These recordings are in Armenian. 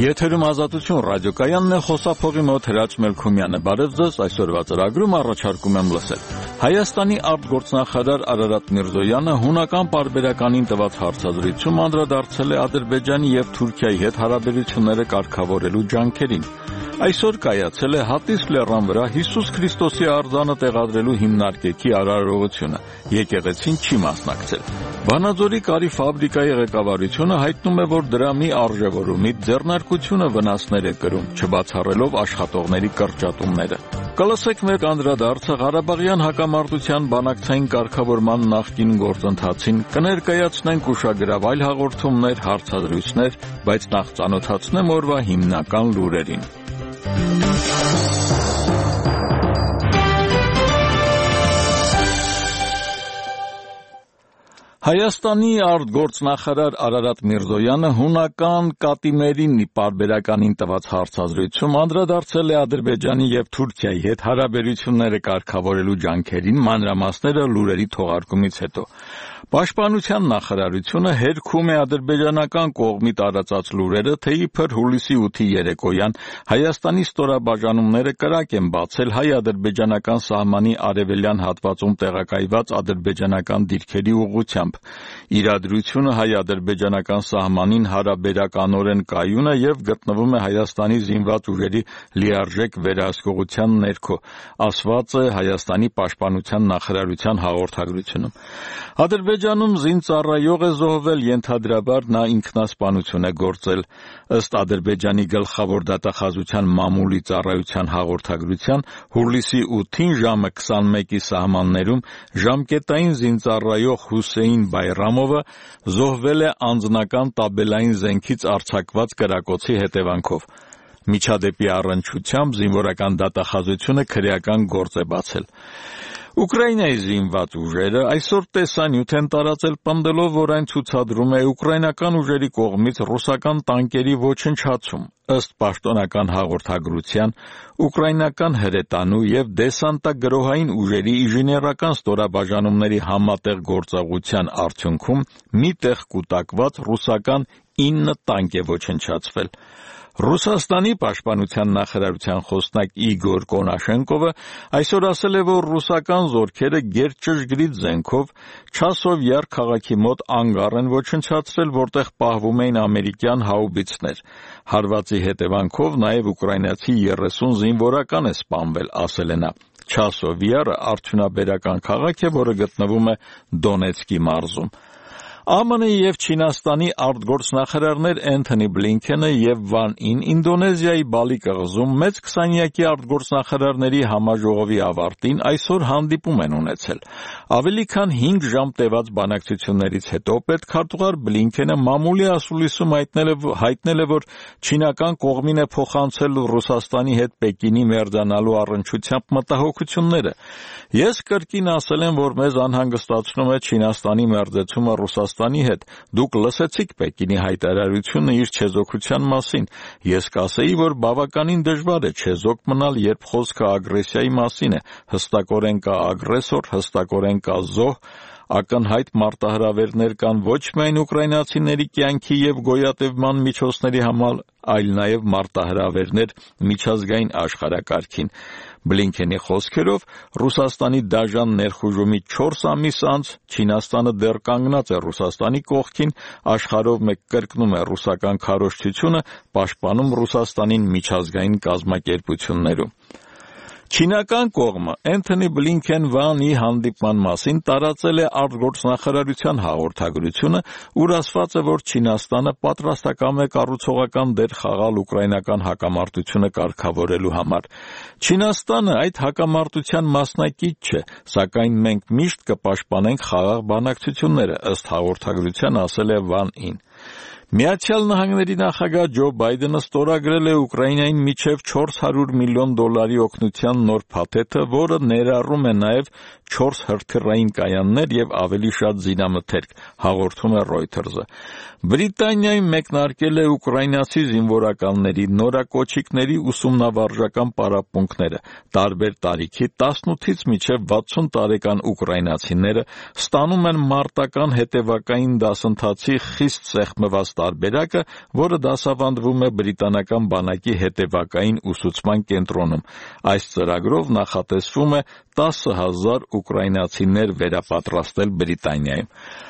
Եթերում ազատություն ռադիոկայանն է, խոսափողի մոտ Հրաչ Մելքումյանը։ Բարև ձեզ, այսօրվա ծրագրում առաջարկում եմ լսել։ Հայաստանի արտգործնախարար Արարատ Միրզոյանը հունական պարբերականին տված հարցազրույցում անդրադարձել է Ադրբեջանի եւ Թուրքիայի հետ հարաբերությունները կարգավորելու ջանքերին։ Այսօր կայացել է Հատիս լեռան վրա Հիսուս Քրիստոսի արձանը տեղադրելու հիմնարկեքի արարողությունը։ Եկեղեցին չի մասնակցել։ Վանաձորի կարի ֆաբրիկայի ղեկավարությունը հայտնում է, որ դրա մի արժևորումից ձեռնարկությունը վնասներ է կրում, չբացառելով աշխատողների կրճատումները։ Կլսեք մեր անդրադարձը Ղարաբաղյան հակամարտության բանակցային կարգավորման նախկին գործընթացին, կներկայացնենք ուշագրավ այլ հաղորդումներ, հարցազրույցներ, բայց նախ ծանոթացնեմ օրվա հիմնական լուրերին։ Հայաստանի արտգործնախարար Արարատ Միրզոյանը հունական կատիմերին պարբերականին տված հարցազրույցում անդրադարձել է Ադրբեջանի եւ Թուրքիայի հետ հարաբերությունները կարգավորելու ջանքերին, մանրամասները լուրերի թողարկումից հետո։ Պաշտպանության նախարարությունը հերքում է ադրբեջանական կողմի տարածած լուրերը, թե իբր հուլիսի 8-ի երեկոյան Հայաստանի ստորաբաժանումները կրակ են բացել հայ-ադրբեջանական սահմանի արևելյան հատվածում տեղակայված ադրբեջանական դիրքերի ուղղությամբ։ Իրադրությունը հայ-ադրբեջանական սահմանին հարաբերականորեն կայուն է եւ գտնվում է Հայաստանի զինված ուժերի լիարժեք վերահսկողության ներքո, ասված է Հայաստանի պաշտպանության նախարարության հաղորդագրությունում։ Ադրբեջանում զինծառայող է զոհվել, ենթադրաբար նա ինքնասպանություն է գործել։ Ըստ Ադրբեջանի գլխավոր դատախազության մամուլի ծառայության հաղորդագրության, հուլիսի 8-ին ժամը 21-ի սահմաններում ժամկետային զինծառայող Հուսեյն Բայրամովը զոհվել է անձնական տաբելային զենքից արձակված կրակոցի հետևանքով։ Միջադեպի առնչությամբ զինվորական դատախազությունը քրեական գործ է բացել։ Ուկրաինայի զինված ուժերը այսօր տեսանյութ են տարածել, պնդելով, որ այն ցուցադրում է ուկրաինական ուժերի կողմից ռուսական տանկերի ոչնչացում։ Ըստ պաշտոնական հաղորդագրության, ուկրաինական հրետանու եւ դեսանտագրոհային ուժերի ինժեներական ստորաբաժանումների համատեղ գործողության արդյունքում մի տեղ կուտակված ռուսական 9 տանկ է ոչնչացվել։ Ռուսաստանի պաշտպանության նախարարության խոսնակ Իգոր Կոնաշենկովը այսօր ասել է, որ ռուսական զորքերը գերճշգրիտ զենքով Չասով Յար քաղաքի մոտ անգար են ոչնչացրել, որտեղ պահվում էին ամերիկյան հաուբիցներ։ Հարվածի հետևանքով նաև ուկրաինացի 30 զինվորական է սպանվել, ասել է նա։ Չասով Յարը արդյունաբերական քաղաք է, որը գտնվում է Դոնեցկի մարզում։ ԱՄՆ-ի եւ Չինաստանի արտգործնախարարներ Էնթոնի Բլինքենը եւ Վան Ին Ինդոնեզիայի Բալի կղզում մեծ քսանյակի արտգործնախարարների համաժողովի ավարտին այսօր հանդիպում են ունեցել։ Ավելի քան 5 ժամ տևած բանակցություններից հետո պետքարտուղար Բլինքենը մամուլի ասուլիսում հայտնել է, որ չինական կողմին է փոխանցել Ռուսաստանի հետ Պեկինի մերձանալու առնչությամբ մտահոգությունները։ Ես կրկին ասել եմ, որ մեզ անհանգստացնում է Չինաստանի մերձեցումը Ռուսաստանի հետ։ Դուք լսեցիք Պեկինի հայտարարությունը իր չեզոքության մասին։ Ես կասեի, որ բավականին դժվար է չեզոք մնալ, երբ խոսքը ագրեսիայի մասին է։ Հստակորեն կա ագրեսոր, հստակորեն կա զոհ, ակնհայտ մարտահրավերներ կան ոչ միայն ուկրաինացիների կյանքի եւ գոյատևման միջոցների համար, այլ նաեւ մարտահրավերներ միջազգային աշխարհակարգին։ Բլինքենի խոսքերով, Ռուսաստանի դաժան ներխուժումի 4 ամիս անց Չինաստանը դեռ կանգնած է Ռուսաստանի կողքին, աշխարհով մեկ կրկնում է ռուսական քարոզչությունը, պաշտպանում Ռուսաստանին միջազգային կազմակերպություններում։ Չինական կողմը Էնթոնի Բլինքեն-Վանի հանդիպման մասին տարածել է արտգործնախարարության հաղորդագրությունը, ուր ասված է, որ Չինաստանը պատրաստակամ է կառուցողական դեր խաղալ ուկրաինական հակամարտությունը կարգավորելու համար։ Չինաստանը այդ հակամարտության մասնակից չէ, սակայն մենք միշտ կպաշտպանենք խաղաղ բանակցությունները, ըստ հաղորդագրության ասել է Վան Ին։ Միացյալ Նահանգների նախագահ Ջո Բայդենը ստորագրել է Ուկրաինային մինչև $400 միլիոն օգնության նոր փաթեթը, որը ներառում է նաև 4 հրթիռային կայաններ եւ ավելի շատ զինամթերք, հաղորդում է Reuters-ը։ Բրիտանիայում մեկնարկել է ուկրաինացի զինվորականների նորակոչիկների ուսումնավարժական պարապմունքները։ Տարբեր տարիքի 18-ից մինչև 60 տարեկան ուկրաինացիները ստանում են մարտական հետևակային դասընթացի խիստ սեղ սեղմված տարբերակը, որը դասավանդվում է բրիտանական բանակի հետևակային ուսուցման կենտրոնում։ Այս ծրագրով նախատեսվում է 10,000 ուկրաինացիներ վերապատրաստել Բրիտանիայում։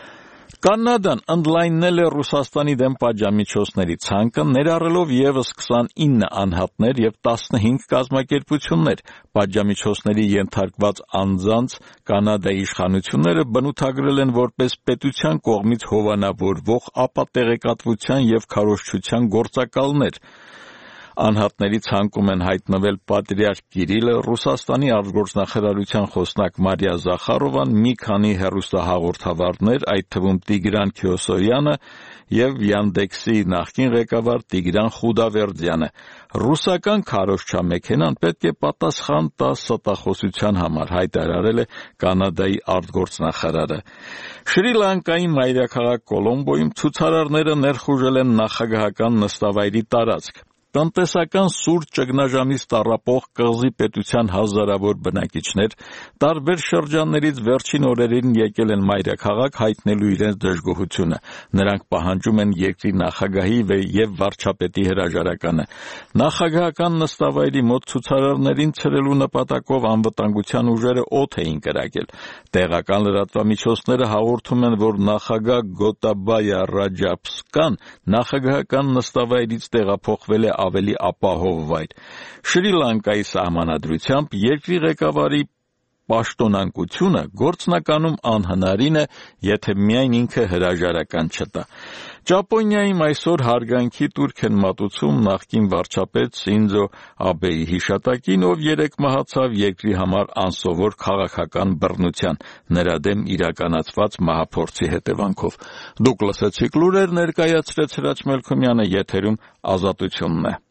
Կանադան ընդլայնել է Ռուսաստանի դեմ պատժամիջոցների ցանկը, ներառելով ևս 29 անհատներ և 15 կազմակերպություններ։ Պատժամիջոցների ենթարկված անձանց Կանադայի իշխանությունները բնութագրել են որպես պետության կողմից հովանավորվող ապատեղեկատվության և քարոզչության գործակալներ։ Անհատների ցանկում են հայտնվել պատրիարք Կիրիլը, Ռուսաստանի արտգործնախարարության խոսնակ Մարիա Զախարովան, մի քանի հեռուստահաղորդավարներ, այդ թվում Տիգրան Քյոսոյանը և Յանդեքսի նախկին ղեկավար Տիգրան Խուդավերդյանը։ Ռուսական քարոզչամեքենան պետք է պատասխան տա ստախոսության համար, հայտարարել է Կանադայի արտգործնախարարը։ Շրի Լանկայի մայրաքաղաք Կոլոմբոյում ցուցարարները ներխուժել են նախագահական նստավայրի տարածք։ Տնտեսական սուր ճգնաժամից տառապող կղզի պետության հազարավոր բնակիչներ տարբեր շրջաններից վերջին օրերին եկել են մայրաքաղաք հայտնելու իրենց դժգոհությունը։ Նրանք պահանջում են երկրի նախագահի և վարչապետի հրաժարականը։ Նախագահական նստավայրի մոտ ցուցարարներին ցրելու նպատակով անվտանգության ուժերը օդ էին կրակել։ Տեղական լրատվամիջոցները հաղորդում են, որ նախագահ Գոտաբայա Ռաջապսկան նախագահական նստավայրից տեղափոխվել է ավելի ապահով վայր։ Շրի Լանկայի սահմանադրությամբ երկրի ղեկավարի պաշտոնանկությունը գործնականում անհնարին է, եթե միայն ինքը հրաժարական չտա։ Ճապոնիայում այսօր հարգանքի տուրք են մատուցում նախկին վարչապետ Սինձո Աբեի հիշատակին, ով երեկ մահացավ երկրի համար անսովոր քաղաքական բռնության, նրա դեմ իրականացված մահափորձի հետևանքով։ Դուք լսեցիք լուրեր, ներկայացրեց Հրաչ Մելքումյանը, եթերում Ազատությունն է։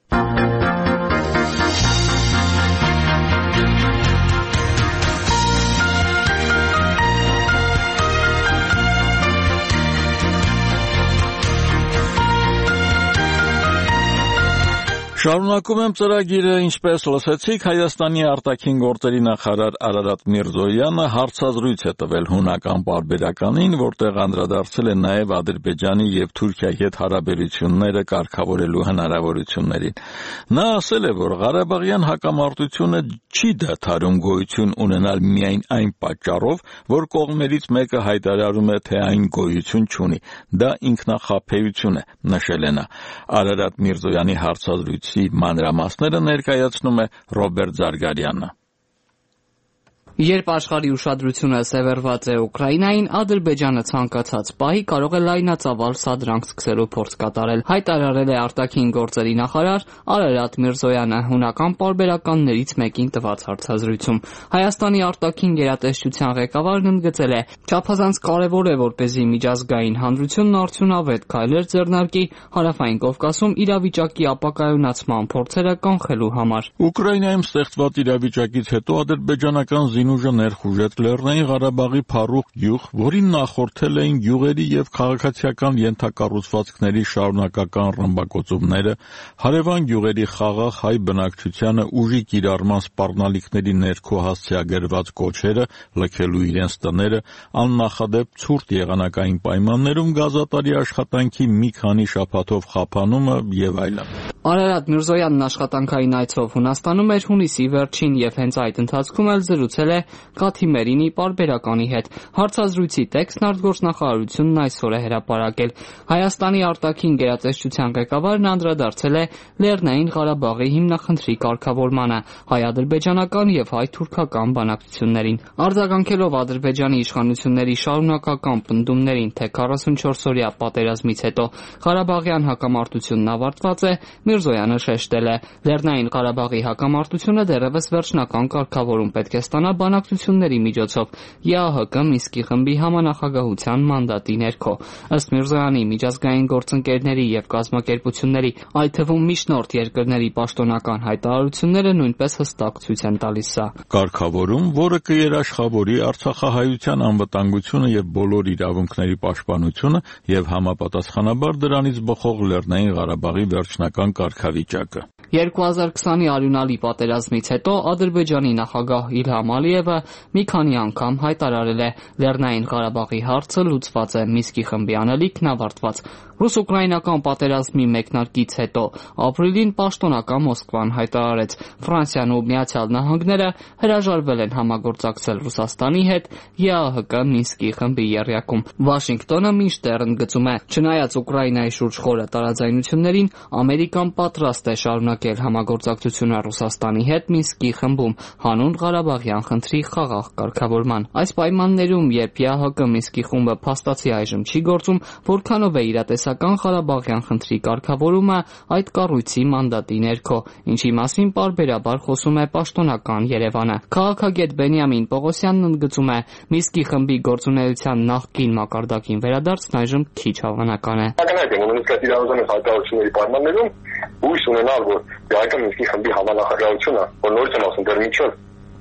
Շարունակում եմ ծրագիրը, ինչպես լսեցիք, Հայաստանի արտաքին գործերի նախարար Արարատ Միրզոյանը հարցազրույց է տվել հունական պարբերականին, որտեղ անդրադարձել է նաև Ադրբեջանի և Թուրքիայի հետ հարաբերությունները կարգավորելու հնարավորություններին։ Նա ասել է, որ Ղարաբաղյան հակամարտությունը չի դադարում գոյություն ունենալ միայն այն պատճառով, որ կողմերից մեկը հայտարարում է, թե այն գոյություն չունի։ Դա ինքնախաբեություն է, նշել է նա։ Արարատ Միրզոյանի հարցազրույցի մանրամասները ներկայացնում է Ռոբերտ Զարգարյանը։ Երբ աշխարհի ուշադրությունը սևեռված է Ուկրաինային, Ադրբեջանը ցանկացած պահի կարող է լայնածավալ սադրանք սկսելու փորձ կատարել, հայտարարել է արտաքին գործերի նախարար Արարատ Միրզոյանը հունական պարբերականներից մեկին տված հարցազրույցում։ Հայաստանի արտաքին գերատեսչության ղեկավարն ընդգծել է. «Չափազանց կարևոր է, որպեսզի միջազգային հանրությունն արդյունավետ քայլեր ձեռնարկի Հարավային Կովկասում իրավիճակի ապակայունացման փորձերը կանխելու համար»։ Ուկրաինայում ստեղծված իրավիճակից հետո ադրբեջանական զինուժը ներխուժեց Լեռնային Ղարաբաղի Փարուխ գյուղ, որին նախորդել էին գյուղերի և քաղաքացիական ենթակառուցվածքների շարունակական ռմբակոծումները, հարևան գյուղերի խաղաղ հայ բնակչությանը ուժի կիրառման սպառնալիքների ներքո հասցեագրված կոչերը լքելու իրենց տները, աննախադեպ ցուրտ եղանակային պայմաններում գազատարի աշխատանքի մի քանի շաբաթով խափանումը և այլն։ Արարատ Միրզոյանն աշխատանքային այցով Հունաստանում էր հունիսի վերջին և հենց այդ ընթացքում էլ զրուցել է Կաթիմերինի պարբերականի հետ։ Հարցազրույցի տեքստն արտգործնախարարությունն այսօր է հրապարակել։ Հայաստանի արտաքին գերատեսչության ղեկավարն անդրադարձել է Լեռնային Ղարաբաղի հիմնախնդրի կարգավորմանը, հայ-ադրբեջանական և հայ-թուրքական բանակցություններին։ Արձագանքելով Ադրբեջանի իշխանությունների շարունակական պնդումներին, թե 44-օրյա պատերազմից հետո Ղարաբաղյան հակամարտությունն ավարտված է, Միրզոյանը շեշտել է. «Լեռնային Ղարաբաղի հակամարտությունը դեռևս վերջնական կարգավորում պետք է ստանա բանակցությունների միջոցով ԵԱՀԿ Մինսկի խմբի համանախագահության մանդատի ներքո»։ Ըստ Միրզոյանի, միջազգային գործընկերների և կազմակերպությունների, այդ թվում միջնորդ երկրների պաշտոնական հայտարարությունները նույնպես հստակ ցույց են տալիս սա։ Կարգավորում, որը կերաշխավորի արցախահայության անվտանգությունը և բոլոր իրավունքների պաշտպանությունը և համապատասխանաբար դրանից բխող Լեռնային Ղարաբաղի վերջնական կարգավիճակը։ 2020-ի արյունալի պատերազմից հետո Ադրբեջանի նախագահ Իլհամ Ալիևը մի քանի անգամ հայտարարել է Լեռնային Ղարաբաղի հարցը լուծված է, Մինսկի խմբի անելիքն ավարտված։ Ռուս-ուկրաինական պատերազմի մեկնարկից հետո ապրիլին պաշտոնական Մոսկվան հայտարարեց Ֆրանսիան ու Միացյալ Նահանգները հրաժարվել են համագործակցել Ռուսաստանի հետ ԵԱՀԿ Մինսկի խմբի եռյակում։ Վաշինգտոնը մինչդեռ ընդգծում է, չնայած Ուկրաինայի շուրջ խորը տարաձայնություններին, Ամերիկան պատրաստ է շարունակել համագործակցությունը Ռուսաստանի հետ Մինսկի խմբում հանուն Ղարաբաղյան խնդրի խաղաղ կարգավորման։ Այս պայմաններում, երբ ԵԱՀԿ Մինսկի խումբը փաստացի այժմ չի գործում, որքանով է իրատեսական Ղարաբաղյան խնդրի կարգավորումը այդ կառույցի մանդատի ներքո, ինչի մասին պարբերաբար խոսում է պաշտոնական Երևանը։ Քաղաքագետ Բենյամին Պողոսյանն ընդգծում է, Մինսկի խմբի գործունեության նախկին մակարդակին վերադարձն այժմ քիչ հավանական է։ Ակնհայտ է, որ նույնիսկ այդ իրավազորի հայտարարությունների պայմաններում հույս ունենալ, որ ԵԱՀԿ Մինսկի խմբի համանախագահությունը, որ նորից եմ ասում, դեռ մինչև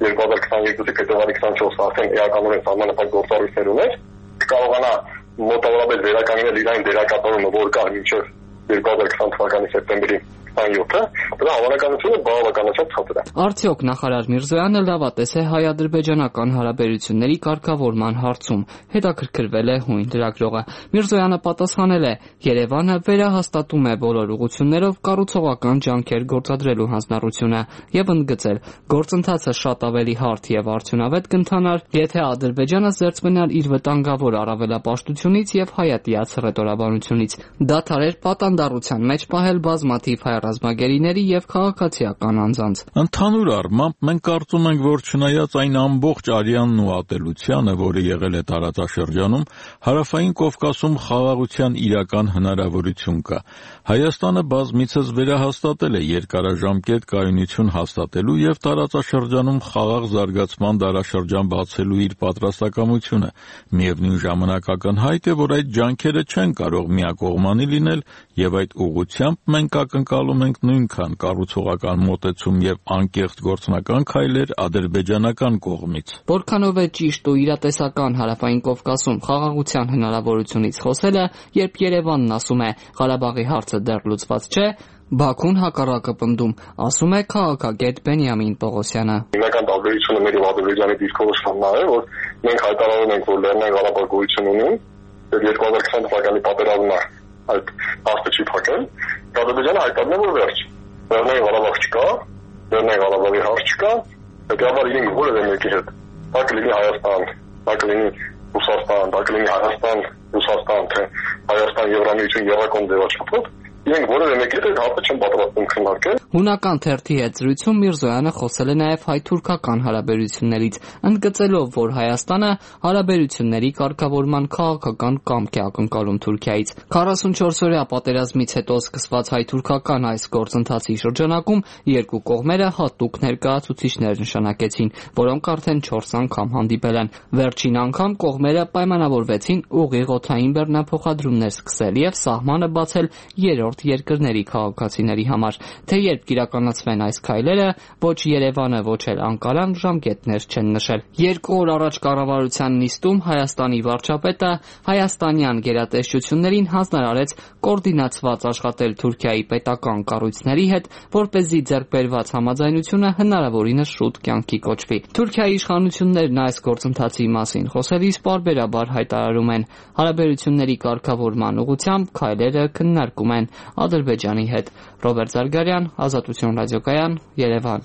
2022-ի փետրվարի 24-ը արդեն էականորեն սահմանափակ գործառույթներ ուներ, կարողանա մոտավորապես վերականգնել իր այն դերակատարումը, որ կար մինչև 2020 թվականի սեպտեմբերի 27-ը, դրա հավանականությունը բավականաչափ ցածր է։ Արդյոք նախարար Միրզոյանը լավատես է հայ-ադրբեջանական հարաբերությունների կարգավորման հարցում, հետաքրքրվել է հույն լրագրողը։ Միրզոյանը պատասխանել է, Երևանը վերահաստատում է բոլոր ուղղություններով կառուցողական ջանքեր գործադրելու հանձնառությունը եւ ընդգծել, գործընթացը շատ ավելի հարթ եւ արդյունավետ կընթանար, եթե Ադրբեջանը զերծ մնար իր վտանգավոր առավելապաշտությունից եւ հայատյաց հռետորաբանությունից։ Դադարեր պատանդառության մեջ պահել բազմաթիվ ռազմագերիների եւ քաղաքացիական անձանց։ Ընդհանուր առմամբ մենք կարծում ենք, որ չնայած այն ամբողջ արյանն ու ատելությանը, որը եղել է տարածաշրջանում, Հարավային Կովկասում խաղաղության իրական հնարավորություն կա։ Հայաստանը բազմիցս վերահաստատել է երկարաժամկետ կայունություն հաստատելու եւ տարածաշրջանում խաղաղ զարգացման դարաշրջան բացելու իր պատրաստակամությունը։ Միևնույն ժամանակ ակնհայտ է, որ այդ ջանքերը չեն կարող միակողմանի լինել եւ այդ ուղղությամբ մենք ակնկալում ենք նույնքան կառուցողական մոտեցում եւ անկեղծ գործնական քայլեր ադրբեջանական կողմից։ Որքանով է ճիշտ ու իրատեսական Հարավային Կովկասում խաղաղության հնարավորությունից խոսելը, երբ Երևանն ասում է Ղարաբաղի հարցը դեռ լուծված չէ, Բաքուն հակառակը պնդում, ասում է քաղաքագետ Բենյամին Պողոսյանը։ Հիմնական տարբերությունը մեր եւ Ադրբեջանի դիրքորոշումն է, որ մենք հայտարարում ենք, որ Լեռնային Ղարաբաղ գոյություն ունի, եւ 2020 թվականի պատերազմը այդ հաստը չի փակել, Ադրբեջանը հայտարարում է, որ վերջ։ Լեռնային Ղարաբաղ չկա, Լեռնային Ղարաբաղի հարց չկա, հետեւաբար իրենք որևէ մեկի հետ, դա կլինի Հայաստան, դա կլինի Ռուսաստան, դա կլինի Հայաստան, Ռուսաստան, թե Հայաստան Եվրամիություն Եվրակոմ ձևաչափով, իրենք որևէ մեկի հետ հարցը չեն պատրաստվում քննարկել։ Հունական թերթի հետ զրույցում Միրզոյանը խոսել է նաև հայ-թուրքական հարաբերություններից, ընդգծելով, որ Հայաստանը հարաբերությունների կարգավորման քաղաքական կամք է ակնկալում Թուրքիայից։ 44-օրյա պատերազմից հետո սկսված հայ-թուրքական այս գործընթացի շրջանակում երկու կողմերը հատուկ ներկայացուցիչներ նշանակեցին, որոնք արդեն 4 անգամ հանդիպել են։ Վերջին անգամ կողմերը պայմանավորվեցին ուղիղ օդային բեռնափոխադրումներ սկսել եւ սահմանը բացել երրորդ երկրների քաղաքացիների համար։ Թե երբ կիրականացվեն այս քայլերը, ոչ Երևանը, ոչ էլ Անկարան ժամկետներ չեն նշել։ 2 օր առաջ կառավարության նիստում Հայաստանի վարչապետը հայաստանյան գերատեսչություններին հանձնարարեց կոորդինացված աշխատել Թուրքիայի պետական կառույցների հետ, որպեսզի ձեռքբերված համաձայնությունը հնարավորինս շուտ կյանքի կոչվի։ Թուրքիայի իշխանություններն այս գործընթացի մասին խոսելիս պարբերաբար հայտարարում են, հարաբերությունների կարգավորման ուղղությամբ քայլերը քննարկում են Ադրբեջանի հետ։ Ռոբերտ Զարգարյան, Ազատություն ռադիոկայան, Երևան։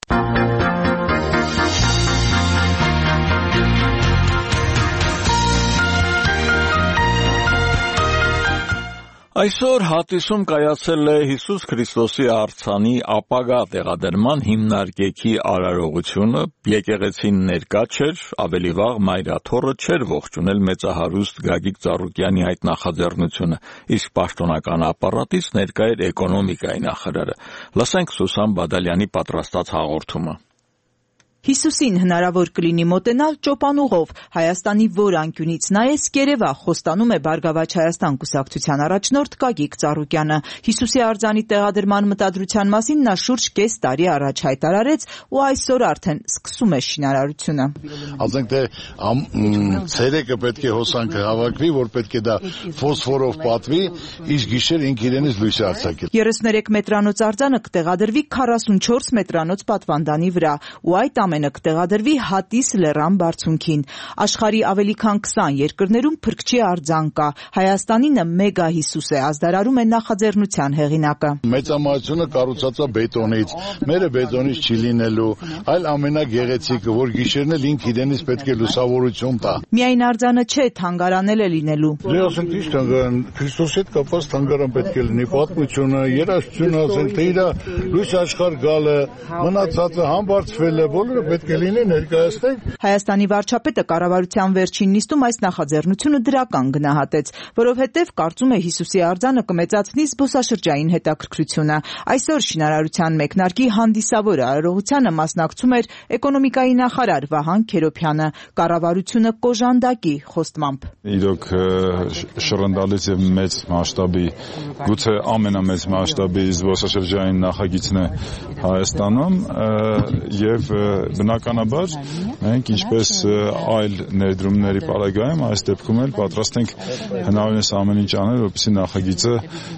Այսօր հատիսում կայացել է Հիսուս Քրիստոսի արձանի ապագա տեղադրման հիմնարկեքի արարողությունը, եկեղեցին ներկա չէր, ավելի վաղ Մայրաթոռը չէր ողջունել մեծահարուստ Գագիկ Ծառուկյանի այդ նախաձեռնությունը, իսկ պաշտոնական ապարատից ներկա էր էկոնոմիկայի նախարարը։ Լսենք Սուսան Բադալյանի պատրաստած հաղորդումը։ Հիսուսին հնարավոր կլինի մոտենալ ճոպանուղով։ Հայաստանի որ անկյունից նայես կերևա, խոստանում է Բարգավաճ Հայաստան կուսակցության առաջնորդ Գագիկ Ծառուկյանը։ Հիսուսի արձանի տեղադրման մտադրության մասին նա շուրջ կես տարի առաջ հայտարարեց ու այսօր արդեն սկսում է շինարարությունը։ Ասենք թե ցերեկը պետք է հոսանքը հավաքվի, որ պետք է դա ֆոսֆորով պատվի, իսկ գիշեր ինք իրենից լույս արձակել։ 33 մետրանոց արձանը կտեղադրվի 44 մետրանոց պատվանդանի վրա ու այդ ամենը կտեղադրվի Հատիս լեռան բարձունքին։ Աշխարհի ավելի քան 20 երկրներում փրկչի արձան կա։ Հայաստանինը մեգա Հիսուս է, ազդարարում է նախաձեռնության հեղինակը։ Մեծամասնությունը կառուցած է բետոնից, մերը բետոնից չի լինելու, այլ ամենագեղեցիկը, որ գիշերն էլ ինք իրենից պետք է լուսավորություն տա։ Միայն արձանը չէ, թանգարանել է լինելու։ Ասենք ճիշտ թանգարան, Քրիստոսի հետ կապված թանգարան պետք է լինի, պատմությունը, երաժշտությունը, ասենք թե իր լույս աշխարհ գալը, մնացածը համբարձվելը, բոլորը պետք է լինի ներկայացնենք։ Հայաստանի վարչապետը կառավարության վերջին նիստում այս նախաձեռնությունը դրական գնահատեց, որովհետև կարծում է Հիսուսի արձանը կմեծացնի զբոսաշրջային հետաքրքրությունը։ Այսօր շինարարության մեկնարկի հանդիսավոր արարողությանը մասնակցում էր էկոնոմիկայի նախարար Վահան Քերոբյանը, կառավարությունը կոժանդակի խոստմամբ։ Իրոք շռնդալից եւ մեծ մասշտաբի, գուցե ամենամեծ մասշտաբի զբոսաշրջային նախագիծն է Հայաստանում եւ բնականաբար մենք ինչպես այլ ներդրումների պարագայում այս դեպքում էլ պատրաստ ենք հնարավորինս ամեն ինչ անել, որպեսզի նախագիծը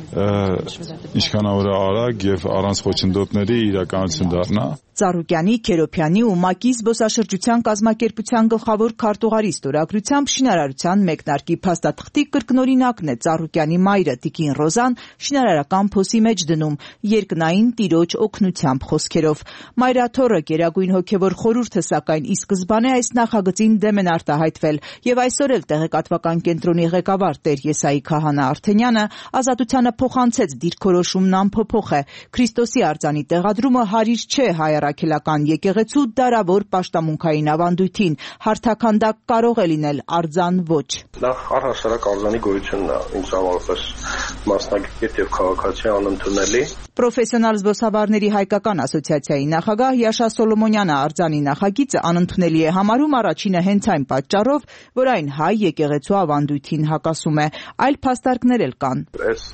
ինչքանավոր արագ եւ առանց խոչընդոտների իրականություն դառնա։ Ծառուկյանի, Քերոբյանի ու ՄԱԿ-ի զբոսաշրջության կազմակերպության գլխավոր քարտուղարի ստորագրությամբ շինարարության մեկնարկի փաստաթղթի կրկնօրինակն է Ծառուկյանի մայրը Տիկին Ռոզան շինարարական փոսի մեջ դնում երկնային տիրոջ օգնությամբ խոսքերով։ Մայրաթոռը Գերագույն հոգևոր խորհուրդը սակայն ի սկզբանե այս նախագծին դեմ են արտահայտվել եւ այսօր էլ տեղեկատվական կենտրոնի ղեկավար Տեր Եսայի Քահանա Արթենյանը Ազատությանը փոխանցեց դիրքորոշումն անփոփոխ է։ Քրիստոսի արձանի տեղադրումը հարիր չէ հայ առաքելական եկեղեցու դարավոր պաշտամունքային ավանդույթին, հարթաքանդակ կարող է լինել, արձան ոչ։ Նախ առհասարակ արձանի գոյությունն է ինձ համարպես մասնագետ եւ քաղաքացի անընդունելի։ Պրոֆեսիոնալ զբոսավարների հայկական ասոցիացիայի նախագահ Յաշա Սոլոմոնյանը արձանի նախագիծը անընդունելի է համարում առաջինը հենց այն պատճառով, որ այն հայ եկեղեցու ավանդույթին հակասում է, այլ փաստարկներ էլ կան։ Այս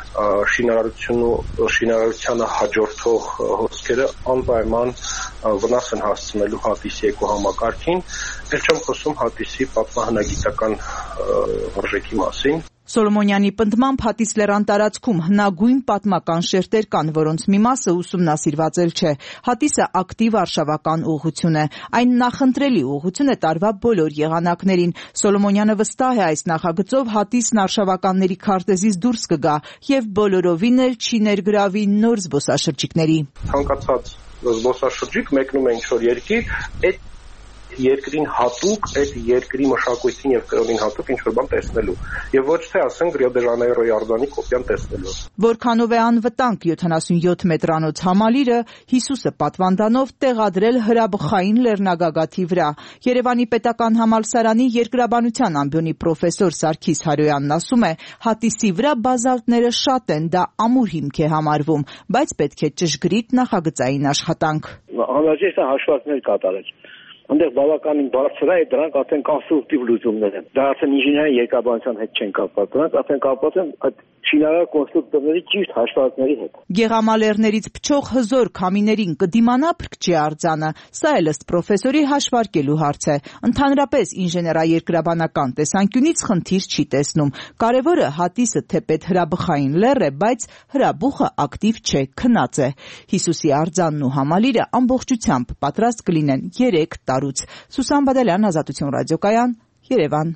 շինարարությանը հաջորդող հոսքերը անպայման վնաս են հասցնելու Հատիսի էկոհամակարգին, ել չեմ խոսում Հատիսի պատմահնագիտական արժեքի մասին։ Սոլոմոնյանի պնդմամբ Հատիս լեռան տարածքում հնագույն պատմական շերտեր կան, որոնց մի մասը ուսումնասիրված էլ չէ։ Հատիսը ակտիվ արշավական ուղղություն է։ Այն նախընտրելի ուղղություն է տարվա բոլոր եղանակներին։ Սոլոմոնյանը վստահ է այս նախագծով Հատիսն արշավականների քարտեզից դուրս կգա եւ բոլորովին էլ չի ներգրավի նոր զբոսաշրջիկների։ Ցանկացած զբոսաշրջիկ մեկնում է ինչ-որ երկիր, այդ երկրին հատուկ, այդ երկրի մշակույթին եւ կրոնին հատուկ ինչ-որ բան տեսնելու եւ ոչ թե ասենք Ռիո դե Ժանեյրոյի արձանի կոպիան տեսնելու։ Որքանով է անվտանգ 77 մետրանոց համալիրը Հիսուսը պատվանդանով տեղադրել հրաբխային լեռնագագաթի վրա։ Երևանի պետական համալսարանի երկրաբանության ամբիոնի պրոֆեսոր Սարգիս Հարոյանն ասում է, Հատիսի վրա բազալտները շատ են, դա ամուր հիմք է համարվում, բայց պետք է ճշգրիտ նախագծային աշխատանք։ Անհրաժեշտ է հաշվարկներ կատարել։ Այնտեղ բավականին բարձր է, դրանք արդեն կոնստրուկտիվ լուծումներ են։ Դա արդեն ինժեներային երկրաբանության հետ չեն կապված, դրանք արդեն կապված են այդ շինարար կոնստրուկտորների ճիշտ հաշվարկների հետ։ Գեղամալերներից փչող հզոր քամիներին կդիմանա փրկչի արձանը։ Սա էլ ըստ պրոֆեսորի հաշվարկելու հարց է։ Ընդհանրապես ինժեներաերկրաբանական տեսանկյունից խնդիր չի տեսնում։ Կարևորը Հատիսը թեպետ հրաբխային լեռ է, բայց հրաբուխը ակտիվ չէ, քնած է։ Հիսուսի արձանն ու համալիրը ամբողջությամբ պատրաստ կլինեն 3 տարուց։ Սուսան Բադալյան, Ազատություն ռադիոկայան, Երևան։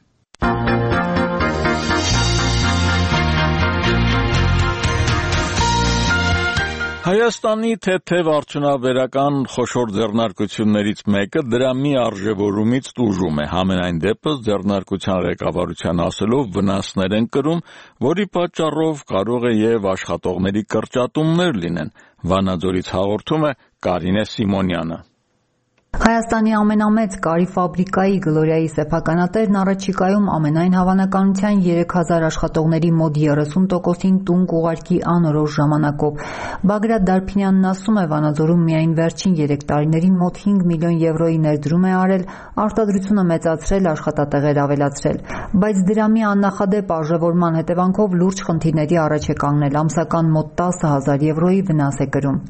Հայաստանի թեթև արդյունաբերական խոշոր ձեռնարկություններից մեկը դրա մի արժևորումից տուժում է։ Համենայն դեպս ձեռնարկության ղեկավարության ասելով վնասներ են կրում, որի պատճառով կարող է եւ աշխատողների կրճատումներ լինեն։ Վանաձորից հաղորդում է Կարինե Սիմոնյանը։ Հայաստանի ամենամեծ կարի ֆաբրիկայի Գլորիայի սեփականատերն առաջիկայում ամենայն հավանականության 3000 աշխատողների մոտ 30%-ին տուն կուղարկի անորոշ ժամանակով։ Բագրատ Դարփինյանն ասում է, Վանաձորում միայն վերջին 3 տարիներին մոտ 5 միլիոն եվրոյի ներդրում է արել, արտադրությունը մեծացրել, աշխատատեղեր ավելացրել, բայց դրամի աննախադեպ արժևորման հետևանքով լուրջ խնդիրների առաջ է կանգնել, ամսական մոտ 10,000 եվրոյի վնաս է կրում։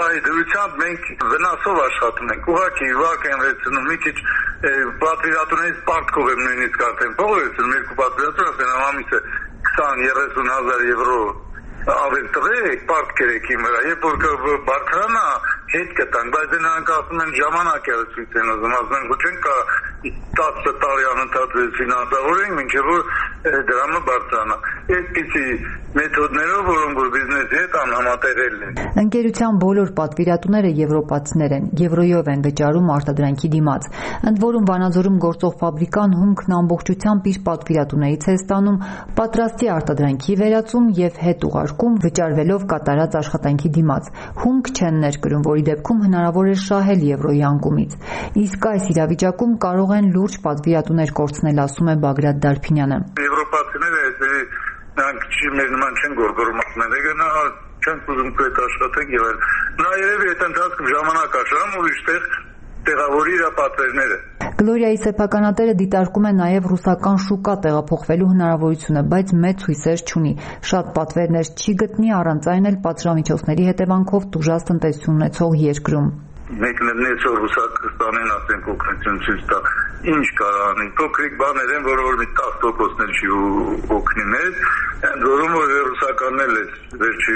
Մենք վնասով աշխատում ենք, ուղղակի վարկ են վերցնում, մի քիչ պատվիրատուներից պարտքով եմ նույնիսկ արդեն փող վերցնում, երկու պատվիրատուր ասեն ամիսը 20-30,000 եվրո ավել տվեք, պարտք երեք իմ վրա, երբ որ բարձրանա հետ կտանք, բայց նրանք ասում են ժամանակ է ցույց են ուզում, ասում են ոչ չենք 10 տարի անընդհատ ֆինանսավորենք, մինչև որ դրամը բարձրանա։ Այդպիսի մեթոդներով, որոնք որ բիզնեսի հետ անհամատեղելն են։ Ընկերության բոլոր պատվիրատուները եվրոպացիներ են, եվրոյով են վճարում արտադրանքի դիմաց։ Ընդ որում Վանաձորում գործող ֆաբրիկան հումքն ամբողջությամբ իր պատվիրատուներից է ստանում, պատրաստի արտադրանքի վերածում եւ հետ ուղարկում վճարվելով կատարած աշխատանքի դիմաց։ Հումք չեն ներկրում, որի դեպքում հնարավոր է շահել եվրոյի անկումից։ Իսկ այս իրավիճակում կարող են լուրջ պատվիրատուներ կորցնել, ասում է Բագրատ Դարփինյանը։ Եվրոպացիները նրանք մեր նման չեն գորգորմացնել, չենք ուզում այդ աշխատենք եւ այլ։ Նա երևի այդ ընթացքում ժամանակ աշխարհում ուրիշ տեղավորի իր պատվերները։ Գլորիայի սեփականատերը դիտարկում է նաև ռուսական շուկա տեղափոխվելու հնարավորությունը, բայց մեծ հույսեր չունի։ Շատ պատվերներ չի գտնի, առանց այն էլ պատժամիջոցների հետևանքով տուժած տնտեսություն ունեցող երկրում։ Մեկնելնից որ Ռուսաստանին ասենք օգնություն ցույց տա, ինչ կարող անի։ Փոքրիկ բաներ են, որ մի 10%-ներ չի օգնի մեզ, ընդ որում որ ռուսականն էլ վերջի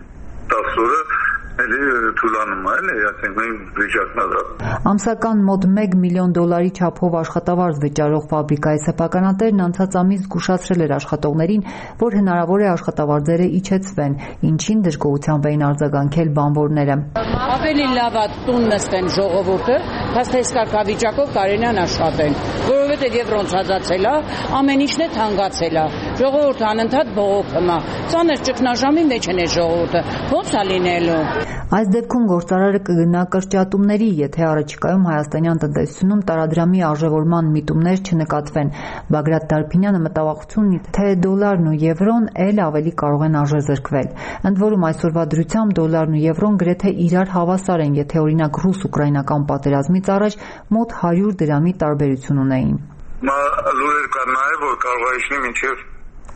10 օրը էլի թուլանում է, ասենք մենք վիճակնա։ Ամսական մոտ $1 միլիոն չափով աշխատավարձ վճարող ֆաբրիկայի սեփականատերն անցած ամիս զգուշացրել էր աշխատողներին, որ հնարավոր է աշխատավարձերը իջեցվեն, ինչին դժգոհությամբ էին արձագանքել բանվորները։ Ավելի լավ է տուն նստեն ժողովուրդը, հաստատ կարգավիճակով կարենան աշխատեն, որովհետև եվրոն ցածացել է, ամեն ինչն է թանկացել է, ժողովուրդը անընդհատ բողոքում է, ծանր ճգնաժամի մեջ են ժողովուրդը, ո՞նց է լինելու։ Այս դեպքում գործարարը կգնա կրճատումների, եթե առաջիկայում հայաստանյան տնտեսությունում տարադրամի արժևորման միտումներ չնկատվեն։ Բագրատ Դարփինյանը մտավախություն ունի, թե դոլարն ու եվրոն էլ ավելի կարող են արժեզրկվել։ Ընդ որում այսօրվա դրությամբ դոլարն ու եվրոն գրեթե իրար հավասար են, եթե օրինակ ռուս-ուկրաինական պատերազմից առաջ մոտ 100 դրամի տարբերություն ունեին։ Լուրեր կան նաև, որ կարող է իջնի մինչև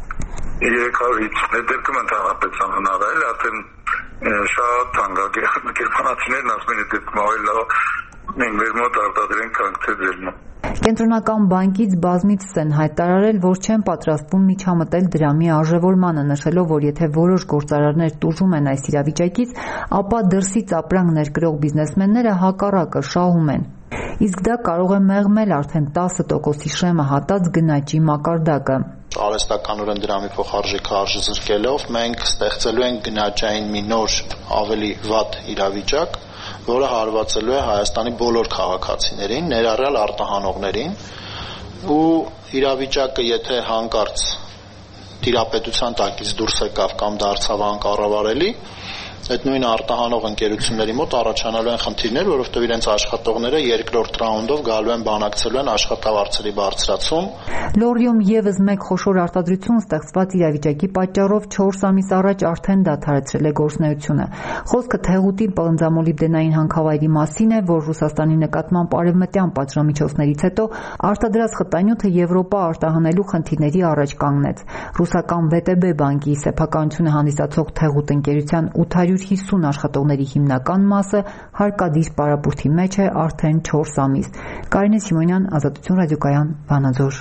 350, դեպքում ընդհանրապես անհնար է, արդեն շատ թանկ է, գերմանացիներն ասում են դեպքում ավելի լավ մենք մեր մոտ արտադրենք, քան թե ձեր մոտ։ Կենտրոնական բանկից բազմիցս են հայտարարել, որ չեն պատրաստվում միջամտել դրամի արժևորմանը, նշելով, որ եթե որոշ գործարարներ տուժում են այս իրավիճակից, ապա դրսից ապրանք ներկրող բիզնեսմենները հակառակը շահում են։ Իսկ դա կարող է մեղմել արդեն 10%-ի շեմը հատած գնաճի մակարդակը։ Արհեստականորեն դրամի փոխարժեքը արժեզրկելով մենք ստեղծելու ենք գնաճային մի նոր ավելի վատ իրավիճակ, որը հարվածելու է Հայաստանի բոլոր քաղաքացիներին, ներառյալ արտահանողներին, ու իրավիճակը եթե հանկարծ տիրապետության տակից դուրս եկավ կամ դարձավ անկառավարելի, այդ նույն արտահանող ընկերությունների մոտ առաջանալու են խնդիրներ, որովհետև իրենց աշխատողները երկրորդ ռաունդով գալու են բանակցելու են աշխատավարձերի բարձրացում։ Լոռիում եւս մեկ խոշոր արտադրություն ստեղծված իրավիճակի պատճառով 4 ամիս առաջ արդեն դադարեցրել է գործունեությունը։ Խոսքը թեղուտի պղնձամոլիբդենային հանքավայրի մասին է, որ Ռուսաստանի նկատմամբ արևմտյան պատժամիջոցներից հետո արտադրած խտանյութը Եվրոպա արտահանելու խնդիրների առաջ կանգնեց։ Ռուսական VTB բանկի սեփականությունը հանդիսացող թեղուտ ընկերության 850 աշխատողների հիմնական մասը հարկադիր պարապուրդի մեջ է արդեն 4 ամիս։ Կարինե Սիմոնյան, Ազատություն ռադիոկայան, Վանաձոր։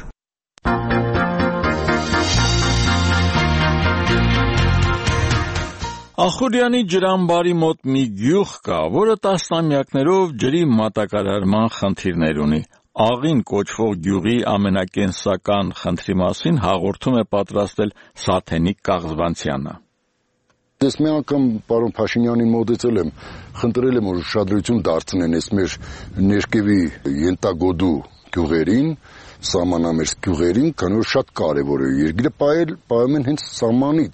Ախուրյանի ջրամբարի մոտ մի գյուղ կա, որը տասնամյակներով ջրի մատակարարման խնդիրներ ունի։ Աղին կոչվող գյուղի ամենակենսական խնդրի մասին հաղորդում է պատրաստել Սաթենիկ Կաղզվանցյանը։ Ես մի անգամ պարոն Փաշինյանին մոտեցել եմ, խնդրել եմ, որ ուշադրություն դարձնեն այս մեր ներքևի Ենտագոդու գյուղերին, սահմանամերձ գյուղերին, քանի որ շատ կարևոր է։ Երկիրը պահում են հենց սահմանից,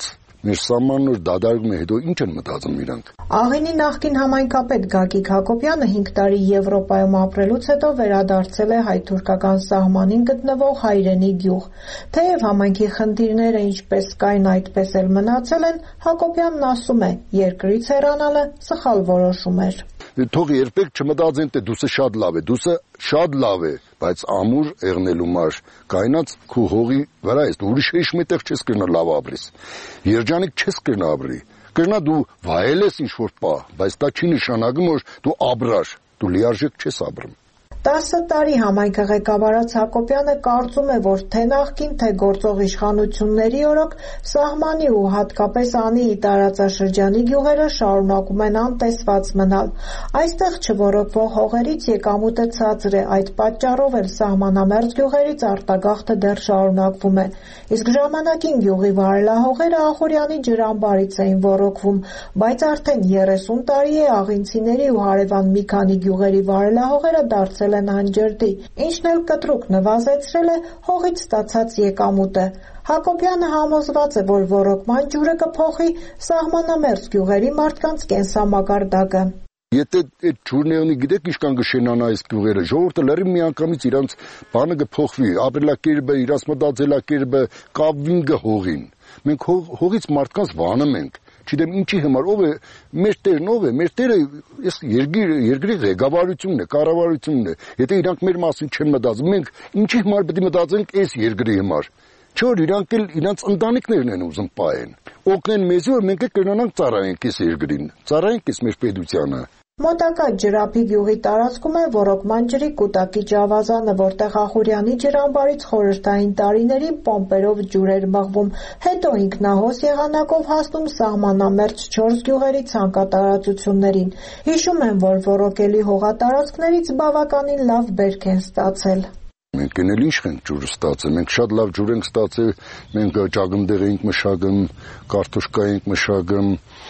մեր սահմաններ դադարում է, հետո ինչ են մտածում իրանք։ Աղինի նախկին համայնքապետ Գագիկ Հակոբյանը 5 տարի Եվրոպայում ապրելուց հետո վերադարձել է հայ-թուրքական սահմանին գտնվող Հայրենի գյուղ։ Թեև համայնքի խնդիրները ինչպես կային, այդպես էլ մնացել են, Հակոբյանն ասում է, երկրից հեռանալը սխալ որոշում էր։ Թող երբեք չմտածեն, թե դուսը շատ լավ է, դուսը շատ լավ է, բայց ամուր եղնելու մար կայնած քու հողի վրա ես, դու ուրիշ մետեղ չես կրնա լավ ապրես, երջանիկ չես կրնա ապրի, կրնա դու վայել ես ինչ-որ պա, բայց դա չի նշանակում, որ դու ապրար, դու լիարժեք չես ապրում։ 10 տարի համայնքը ղեկավարած Հակոբյանը կարծում է, որ թե նախկին, թե գործող իշխանությունների օրոք սահմանի ու հատկապես Անիի տարածաշրջանի գյուղերը շարունակում են անտեսված մնալ։ Այստեղ չոռոգվող հողերից եկամուտը ցածր է, այդ պատճառով էլ սահմանամերձ գյուղերից արտագաղթը դեռ շարունակվում է։ Իսկ ժամանակին գյուղի վարելահողերը Ախորյանի ջրամբարից էին ոռոգվում, բայց արդեն 30 տարի է աղինցիների ու հարևան մի քանի գյուղերի վարելահողերը դարձել են անջրդի, ինչն էլ կտրուկ նվազեցրել է հողից ստացած եկամուտը։ Հակոբյանը համոզված է, որ ոռոգման ջուրը կփոխի սահմանամերձ գյուղերի մարդկանց կենսամակարդակը։ Եթե այդ ջուրնեղնի գիտեք ինչքան կշենանա այս գյուղերը, ժողովուրդը լրիվ միանգամից իրանց բանը կփոխվի, ապրելակերպը, իրաց մտածելակերպը կապվին հողին։ Մենք հողից մարդկանց վանում ենք։ Չգիտեմ ինչի համար, ով է մեր տերն, ով է մեր տերը, այս երկրի ղեկավարությունն է, կառավարությունն է։ Եթե իրանք մեր մասին չեն մտածում, մենք ինչի համար պետք է մտածենք այս երկրի համար։ Չէ՞ որ իրանք էլ իրանց ընտանիքներն են ուզում պահեն։ Օգնեն մեզ, որ մենք կրնանանք ծառայենք այս երկրին, ծառայենք այս մեր պետությանը։ Մոտակա Ջրափի գյուղի տարածքում է ոռոգման ջրի կուտակիչ ավազանը, որտեղ Ախուրյանի ջրամբարից խորհրդային տարիներին պոմպերով ջուր էր մղվում, հետո ինքնահոս եղանակով հասնում սահմանամերձ 4 գյուղերի ցանկատարածություններին։ Հիշում են, որ ոռոգելի հողատարածքներից բավականին լավ բերք են ստացել։ Մենք էլ ինչ ենք ջուրը ստացել, մենք շատ լավ ջուր ենք ստացել, մենք ճագնդեղ ենք մշակում, կարտոշկա ենք մշակում,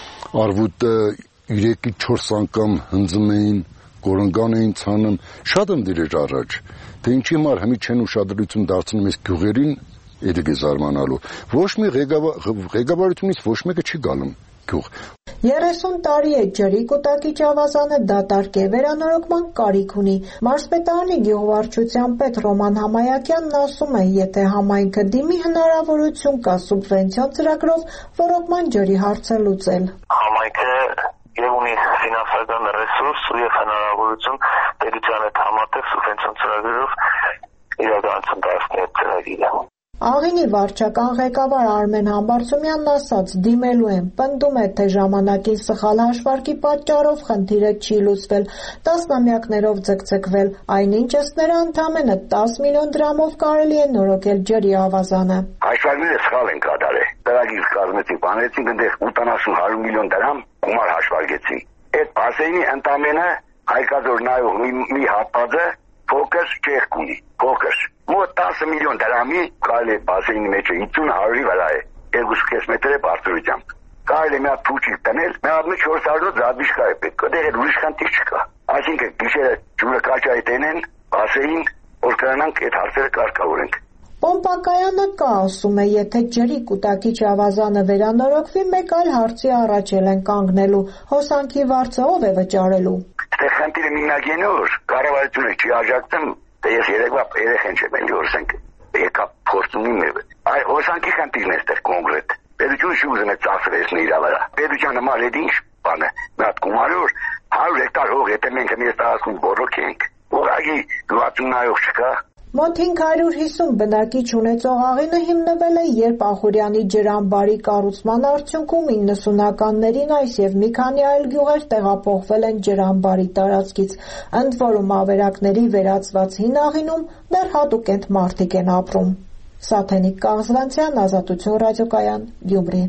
արվուտը 3-4 անգամ հնձում էին, կորնգան էին ցանում, շատ եմ դիրեր առաջ, թե ինչի համար հիմի չեն ուշադրություն դարձնում այս գյուղերին, դա է զարմանալու։ Ոչ մի ղեկավարությունից ոչ մեկը չի գալու գյուղ։ 30 տարի է ջրի կուտակիչ ավազանը դատարկ է, վերանորոգման կարիք ունի։ Մարզպետարանի գյուղվարչության պետ Ռոման Համայակյանն ասում է, եթե համայնքը դիմի, հնարավորություն կա սուբվենցիոն ծրագրով ոռոգման ջրի հարցը լուծել։ Համայնքը եւ ունի ֆինանսական ռեսուրս եւ հնարավորություն պետության հետ համատեղ սուբվենցիոն ծրագրերով իրականացնել այդ ծրագիրը։ Աղինի վարչական ղեկավար Արմեն Համբարձումյանն ասաց, դիմելու են, պնդում է, թե ժամանակին սխալ հաշվարկի պատճառով խնդիրը չի լուծվել, տասնամյակներով ձգձգվել, այնինչ ըստ նրա ընդամենը 10 միլիոն դրամով կարելի է նորոգել ջրի ավազանը։ Հաշվարկները սխալ են կատարել։ Ծրագիր կազմեցին, բանեցին, այնտեղ 80-100 միլիոն դրամ գումար հաշվարկեցին։ Այդ բասեյնի ընդամենը Հայկազոր նայող մի հատվածը փոքր ճեղք ունի, փոքր։ Մոտ 10 միլիոն դրամի կարելի է բասեյնի մեջ 50-100-ի վրա է, 2.5 մետր է բարձրությամբ։ Կարելի է մի հատ փուչիկ տնել, մի հատ 400 զադվիշկա է պետք, դեռ ուրիշ խնդիր չկա։ Այսինքն գիշերը ջուրը կաչայի տենեն, բասեյն, որ կրանանք այդ հարցերը կարգավորենք։ Պոմպակայանը կա, ասում է, եթե ջրի կուտակիչ ավազանը վերանորոգվի, մեկ այլ հարցի առաջ են կանգնելու, հոսանքի վարձը ով է վճարելու։ Այդտեղ խնդիրը մինագենը որ կառավարությունը չի աջակցում, դե ես երեկվա երեխեն չեմ էլի որսենք, եկա փորձում իմ այ հոսանքի խնդիրն է այդտեղ կոնկրետ։ Պետությունը չի ուզում է ծախսվեցնել իր վրա։ Պետությանը մալ է ինչ բանը, մի հատ գումարը որ 100 հեկտար հող եթե մենք մեր տարածքում ոռոգենք, ուղղակի գյուղատնայող չկա։ Մոտ 550 բնակիչ ունեցող Աղինը հիմնվել է, երբ Ախուրյանի ջրամբարի կառուցման արդյունքում 90-ականներին այս եւ մի քանի այլ գյուղեր տեղափոխվել են ջրամբարի տարածքից, ընդ որում ավերակների վերածված հին Աղինում դեռ հատուկենտ մարդիկ են ապրում։ Սաթենիկ Կաղզվանցյան, Ազատություն ռադիոկայան, Գյումրի։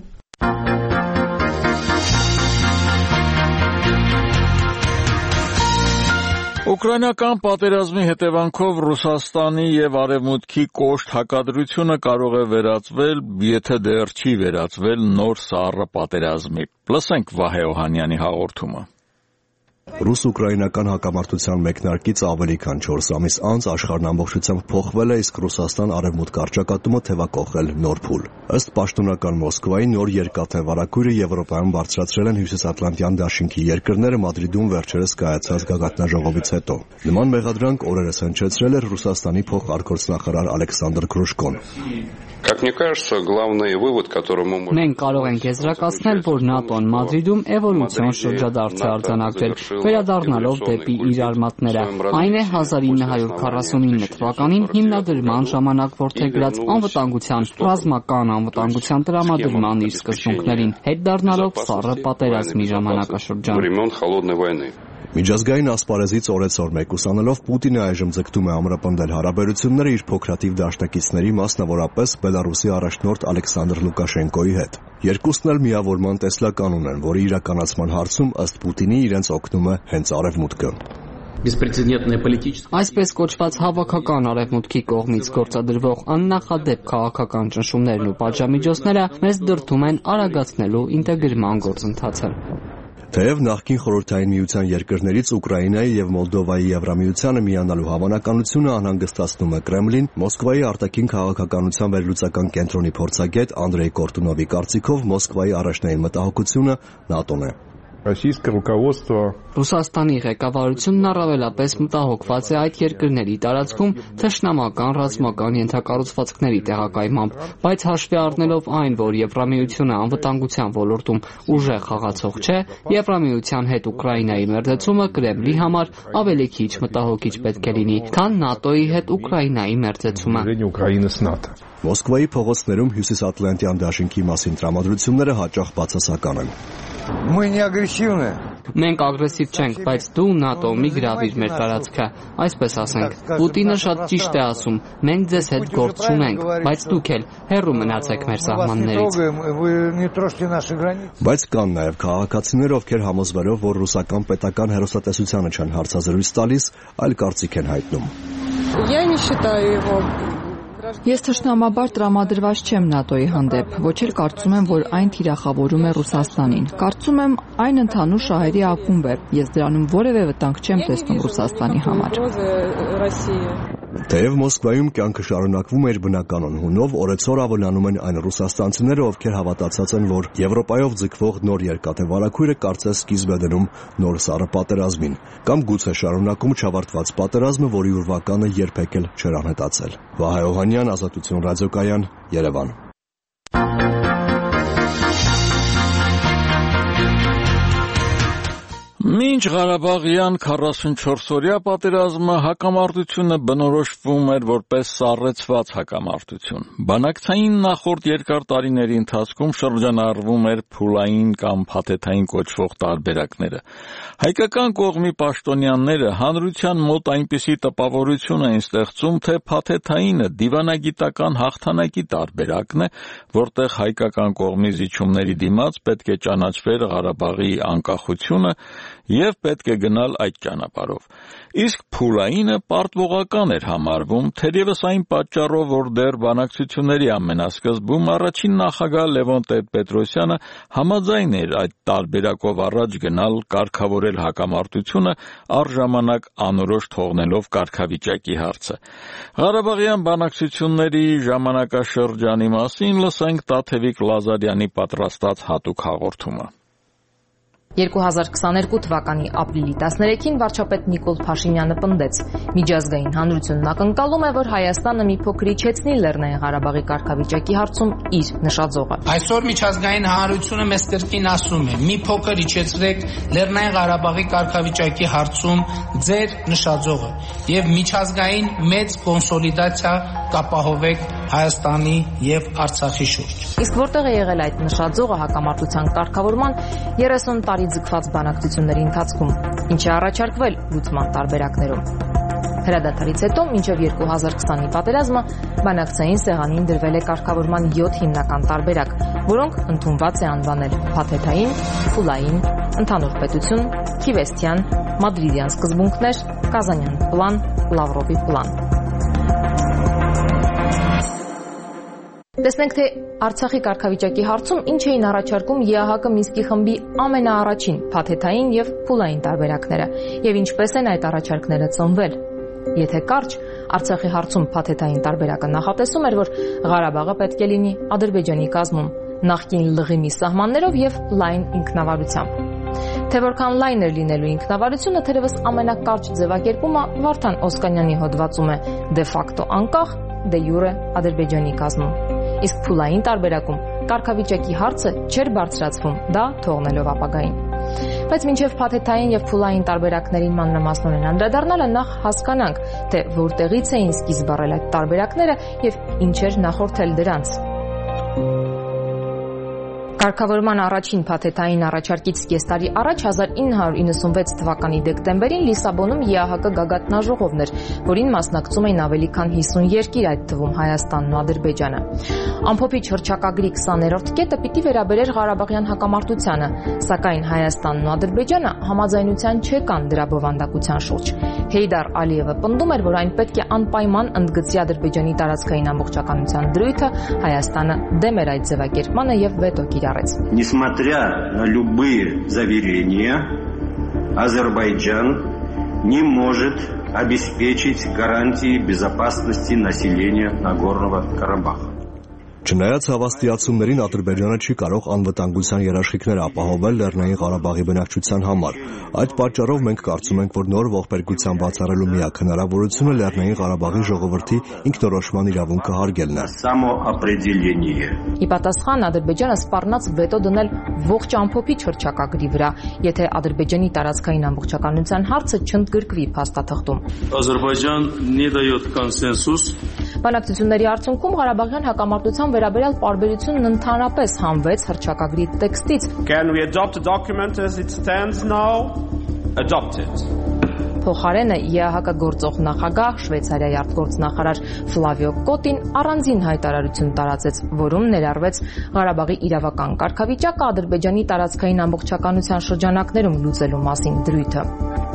Ուկրաինական պատերազմի հետևանքով Ռուսաստանի եւ Արևմուտքի կոշտ հակադրությունը կարող է վերածվել, եթե դեռ չի վերածվել նոր սառը պատերազմի։ Լսենք Վահե Օհանյանի հաղորդումը։ Ռուս-ուկրաինական հակամարտության մեկնարկից ավելի քան 4 ամիս անց աշխարհն ամբողջությամբ փոխվել է, իսկ Ռուսաստան-Արևմուտք առճակատումը թևակողել նոր փուլ։ Ըստ պաշտոնական Մոսկվայի, նոր երկաթե վարակույրը Եվրոպայում բարձրացրել են Հյուսիսատլանտյան դաշինքի երկրները Մադրիդում վերջերս կայացած գագաթնաժողովից հետո։ Նման մեղադրանք օրերս հնչեցրել էր Ռուսաստանի փոխարգործնախարար Ալեքսանդր Գրուշկոն։ Մենք կարող ենք եզրակացնել, որ ՆԱՏՕ-ն Մադրիդում էվոլյուցիոն շրջադարձ է արձանագրել, վերադառնալով դեպի իր արմատները։ Այն է 1949 թվականին հիմնադրման ժամանակ որդեգրած անվտանգության, ռազմական անվտանգության տրամադրման իր սկզբունքներին, հետ դառնալով սառը պատերազմի ժամանակաշրջան։ Միջազգային ասպարեզից օրեցօր մեկուսանելով Պուտինը այժմ ձգտում է ամրապնդել հարաբերությունները իր փոքրաթիվ դաշնակիցների, մասնավորապես Բելարուսի առաջնորդ Ալեքսանդր Լուկաշենկոյի հետ։ Երկուսն էլ միավորման տեսլական ունեն, որի իրականացման հարցում ըստ Պուտինի իրենց օգնում է հենց Արևմուտքը։ Այսպես կոչված հավաքական Արևմուտքի կողմից գործադրվող աննախադեպ քաղաքական ճնշումներն ու պատժամիջոցները մեզ դրդում են արագացնելու ինտեգրման գործընթացը։ Թեև նախկին Խորհրդային Միության երկրներից Ուկրաինայի եւ Մոլդովայի Եվրամիությանը միանալու հավանականությունը անհանգստացնում է Կրեմլին, Մոսկվայի արտաքին քաղաքականության վերլուծական կենտրոնի փորձագետ Անդրեյ Կորտունովի կարծիքով Մոսկվայի առաջնային մտահոգությունը ՆԱՏՕ-ն է։ Ռուսաստանի ղեկավարությունն առավելապես մտահոգված է այդ երկրների տարածքում թշնամական ռազմական ենթակառուցվածքների տեղակայմամբ, բայց հաշվի առնելով այն, որ Եվրամիությունը անվտանգության ոլորտում ուժեղ խաղացող չէ, Եվրամիության հետ Ուկրաինայի մերձեցումը Կրեմլի համար ավելի քիչ մտահոգիչ պետք է լինի, քան ՆԱՏՕ-ի հետ Ուկրաինայի մերձեցումը։ Մոսկվայի փողոցներում Հյուսիսատլանտյան դաշինքի մասին տրամադրությունները հաճախ բացասական են։ Մենք ագրեսիվ չենք, բայց դու ՆԱՏՕ մի գրավիր մեր տարածքը, այսպես ասենք։ Պուտինը շատ ճիշտ է ասում, մենք ձեզ հետ գործ չունենք, բայց դուք էլ հեռու մնացեք մեր սահմաններից։ Բայց կան նաև քաղաքացիներ, ովքեր համոզվելով, որ ռուսական պետական հեռուստատեսությանը չեն հարցազրույց տալիս, այլ կարծիք են հայտնում։ Ես թշնամաբար տրամադրված չեմ ՆԱՏՕ-ի հանդեպ, ոչ էլ կարծում եմ, որ այն թիրախավորում է Ռուսաստանին։ Կարծում եմ, այն ընդհանուր շահերի ակումբ է։ Ես դրանում որևէ վտանգ չեմ տեսնում Ռուսաստանի համար։ Թեև Մոսկվայում կյանքը շարունակվում է իր բնականon հունով, օրեցօր ավելանում են այն ռուսաստանցիները, ովքեր հավատացած են, որ Եվրոպայով ձգվող նոր երկաթե վարակույրը կարծես սկիզբ է դնում նոր սառը պատերազմին, կամ գուցե շարունակում չավարտված պատերազմը, որի ուրվականը երբեք էլ չէր անհետացել։ Վահե Օհանյան, Ազատություն ռադիոկայան, Երևան։ Մինչ Ղարաբաղյան 44-օրյա պատերազմը հակամարտությունը բնորոշվում էր որպես սառեցված հակամարտություն։ Բանակցային նախորդ երկար տարիների ընթացքում շրջանառվում էր փուլային կամ փաթեթային կոչվող տարբերակները։ Հայկական կողմի պաշտոնյաները հանրության մոտ այնպիսի տպավորություն էին ստեղծում, թե փաթեթայինը դիվանագիտական հաղթանակի տարբերակն է, որտեղ հայկական կողմի զիջումների դիմաց պետք է ճանաչվեր Ղարաբաղի անկախությունը և պետք է գնալ այդ ճանապարհով։ Իսկ փուլայինը պարտվողական էր համարվում, թերևս այն պատճառով, որ դեռ բանակցությունների ամենասկզբում առաջին նախագահ Լևոն Տեր-Պետրոսյանը համաձայն էր այդ տարբերակով առաջ գնալ, կարգավորել հակամարտությունը, առժամանակ անորոշ թողնելով կարգավիճակի հարցը։ Ղարաբաղյան բանակցությունների ժամանակաշրջանի մասին լսենք Տաթևիկ Լազարյանի պատրաստած հատուկ հաղորդումը։ 2022 թվականի ապրիլի 13-ին վարչապետ Նիկոլ Փաշինյանը պնդեց. միջազգային հանրությունն ակնկալում է, որ Հայաստանը մի փոքր իջեցնի Լեռնային Ղարաբաղի կարգավիճակի հարցում իր նշաձողը։ Այսօր միջազգային հանրությունը մեզ կրկին ասում է. մի փոքր իջեցրեք Լեռնային Ղարաբաղի կարգավիճակի հարցում ձեր նշաձողը եւ միջազգային մեծ կոնսոլիդացիա կապահովեք Հայաստանի եւ Արցախի շուրջ։ Իսկ որտեղ է եղել այդ նշաձողը հակամարտության կարգավորման 30 տարի ձգված բանակցությունների ընթացքում, ինչ է առաջարկվել լուծման տարբերակներում։ Հրադադարից հետո մինչև 2020-ի պատերազմը բանակցային սեղանին դրվել է կարգավորման 7 հիմնական տարբերակ, որոնք ընդունված է անվանել փաթեթային, փուլային, ընդհանուր պետություն, Քիվեստյան, Մադրիդյան սկզբունքներ, Կազանյան պլան, Լավրովի պլան։ Տեսնենք, թե Արցախի կարգավիճակի հարցում ինչ էին առաջարկում ԵԱՀԿ Մինսկի խմբի ամենաառաջին փաթեթային եւ փուլային տարբերակները եւ ինչպես են այդ առաջարկները ծնվել։ Եթե կարճ, Արցախի հարցում փաթեթային տարբերակը նախատեսում էր, որ Ղարաբաղը պետք է լինի Ադրբեջանի կազմում, նախկին լղիմի սահմաններով եւ լայն ինքնավարությամբ։ Թե որքան լայն էր լինելու ինքնավարությունը, թերևս ամենակարճ ձևակերպումը Վարդան Օսկանյանի հոդվածում է՝ դե ֆակտո անկախ, դե յուրե Ադրբեջանի կազմում։ Իսկ փուլային տարբերակում կարգավիճակի հարցը չէր բարձրացվում, դա թողնելով ապագային։ Բայց մինչև փաթեթային եւ փուլային տարբերակներին մանրամասնորեն անդրադառնալը նախ հասկանանք, թե որտեղից էին սկիզբ առել այդ տարբերակները եւ ինչ էր նախորդել դրանց։ Կարգավորման առաջին փաթեթային առաջարկից կես տարի առաջ 1996 թվականի դեկտեմբերին Լիսաբոնում ԵԱՀԿ գագաթնաժողովն էր, որին մասնակցում էին ավելի քան 50 երկիր, այդ թվում Հայաստանն ու Ադրբեջանը։ Ամփոփիչ հռչակագրի 20-րդ կետը պիտի վերաբերեր Ղարաբաղյան հակամարտությանը, սակայն Հայաստանն ու Ադրբեջանը համաձայնության չեկան դրա բովանդակության շուրջ։ Հեյդար Ալիևը պնդում էր, որ այն պետք է անպայման ընդգծի Ադրբեջանի տարածքային ամբողջականության դրույթը, Հայաստանը դեմ էր այդ ձևակերպմանը եւ վետո կիրառեց։ Несмотря на любые заверения, Азербайджан не может обеспечить гарантии безопасности населения Нагорного Карабаха. Չնայած հավաստիացումներին Ադրբեջանը չի կարող անվտանգության երաշխիքներ ապահովել Լեռնային Ղարաբաղի բնակչության համար։ Այդ պատճառով մենք կարծում ենք, որ նոր ողբերգության բացառելու միակ հնարավորությունը Լեռնային Ղարաբաղի ժողովրդի ինքնորոշման իրավունքը հարգելն է։ Ի պատասխան Ադրբեջանը սպառնաց վետո դնել ողջ ամփոփիչ հռչակագրի վրա, եթե Ադրբեջանի տարածքային ամբողջականության հարցը չընդգրկվի փաստաթղթում։ Ադրբեջան не дает консенсус. Բանակցությունների արդյունքում Ղարաբաղյան հակամարտության վերաբերյալ պարբերությունն ընդհանրապես հանվեց հռչակագրի տեքստից։ Can we adopt a document as it stands now? Adopt it. Փոխարենը ԵԱՀԿ գործող նախագահ Շվեյցարիայի արտգործնախարար Ֆլավիո Կոտին առանձին հայտարարություն տարածեց, որում ներառվեց Ղարաբաղի իրավական կարգավիճակը Ադրբեջանի տարածքային ամբողջականության շրջանակներում լուծելու մասին դրույթը։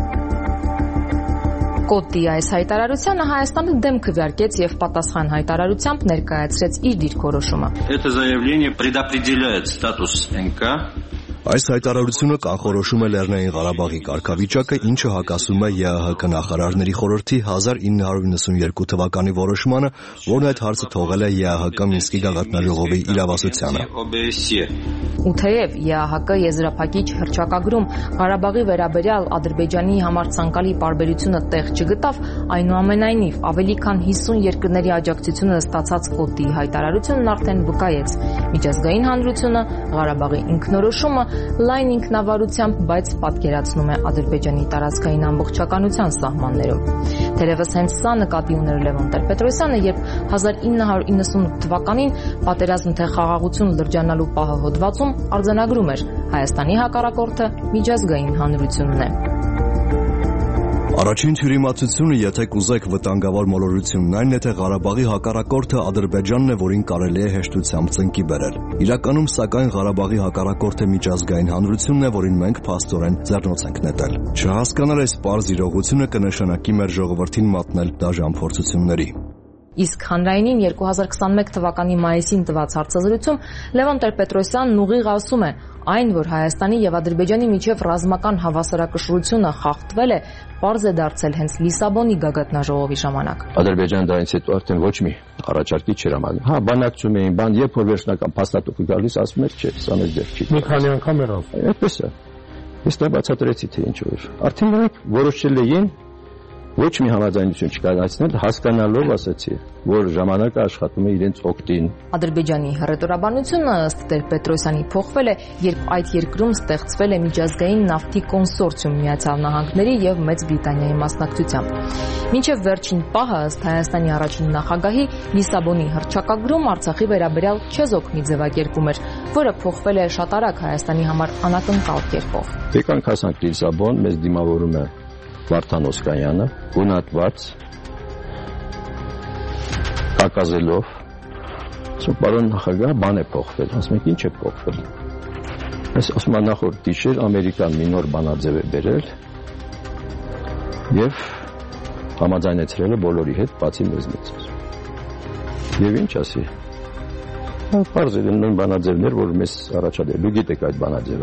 Կոտի այս հայտարարությանը Հայաստանը դեմ քվեարկեց եւ պատասխան հայտարարությամբ ներկայացրեց իր դիրքորոշումը։ Это заявление предопределяет статус НК. Այս հայտարարությունը կանխորոշում է Լեռնային Ղարաբաղի կարգավիճակը, ինչը հակասում է ԵԱՀԿ նախարարների խորհրդի 1992 թվականի որոշմանը, որն այդ հարցը թողել է ԵԱՀԿ Մինսկի գագաթնաժողովի իրավասությանը։ Ու թեև ԵԱՀԿ եզրափակիչ հռչակագրում Ղարաբաղի վերաբերյալ Ադրբեջանի համար ցանկալի պարբերությունը տեղ չգտավ, այնուամենայնիվ ավելի քան 50 երկրների աջակցությունը ստացած Կոտի հայտարարությունն արդեն վկայեց միջազգային հանրությունը Ղարաբաղի ինքնորոշումը լայն ինքնավարությամբ, բայց պատկերացնում է Ադրբեջանի տարածքային ամբողջականության սահմաններում։ Թերևս հենց սա նկատի ուներ Լևոն Տեր-Պետրոսյանը, երբ 1998 թվականին պատերազմ թե խաղաղություն լրջանալու պահը հոդվածում արձանագրում էր Հայաստանի հակառակորդը միջազգային հանրությունն է։ Առաջին թյուրիմացությունը, եթե կուզեք վտանգավոր մոլորությունն այն է, թե Ղարաբաղի հակառակորդը Ադրբեջանն է, որին կարելի է հեշտությամբ ծնկի բերել։ Իրականում, սակայն, Ղարաբաղի հակառակորդը միջազգային հանրությունն է, որին մենք փաստորեն ձեռնոց ենք նետել։ Չհասկանալ այս պարզ իրողությունը կնշանակի մեր ժողովրդին մատնել դաժան փորձությունների։ Իսկ հանրայինին 2021 թվականի մայիսին տված հարցազրույցում Լևոն Տեր-Պետրոսյանն ուղիղ ասում է, այն, որ Հայաստանի եւ Ադրբեջանի միջև ռազմական հավասարակշռությունը խախտվել է, պարզ է դարձել հենց Լիսաբոնի գագաթնաժողովի ժամանակ։ Ադրբեջանը դրանից հետո արդեն ոչ մի առաջարկի չէր համարում։ Հա, բանակցում էին, երբ որ վերջնական փաստաթուղթը գալիս, ասում էր, չէ, սա մեզ դեռ չի։ Մի քանի անգամ էր ասում։ Այդպես է։ Ես դա բացատրեցի, թե ինչ որ։ Արդեն նրանք որոշել էին ոչ մի համաձայնություն չկարողացնել, հասկանալով ասացի, որ ժամանակը աշխատում է իրենց օգտին։ Ադրբեջանի հռետորաբանությունը ըստ Տեր-Պետրոսյանի փոխվել է, երբ այդ երկրում ստեղծվել է միջազգային նավթի կոնսորցիում Միացյալ Նահանգների եւ Մեծ Բրիտանիայի մասնակցությամբ։ Մինչև վերջին պահը ըստ Հայաստանի առաջին նախագահի Լիսաբոնի հռչակագրում Արցախի վերաբերյալ չեզոք մի ձևակերպում էր, որը փոխվել է շատ արագ Հայաստանի համար անակնկալ կերպով։ Եկանք հասանք Լիսաբոն, մեզ դիմավորում է Վարդան Օսկանյանը, գունատված, կակազելով, ասում պարոն նախագահ, բան է փոխվել, ասում եք ինչ է փոխվել։ Ես ասում եմ նախորդ գիշեր Ամերիկան մի նոր բանաձև է բերել եւ համաձայնեցրել է բոլորի հետ, բացի մեզնից։ Եվ ինչ ասի։ Պարզ է նույն բանաձևներ, որ մեզ առաջադեմ։ Դու գիտեք այդ բանաձևը։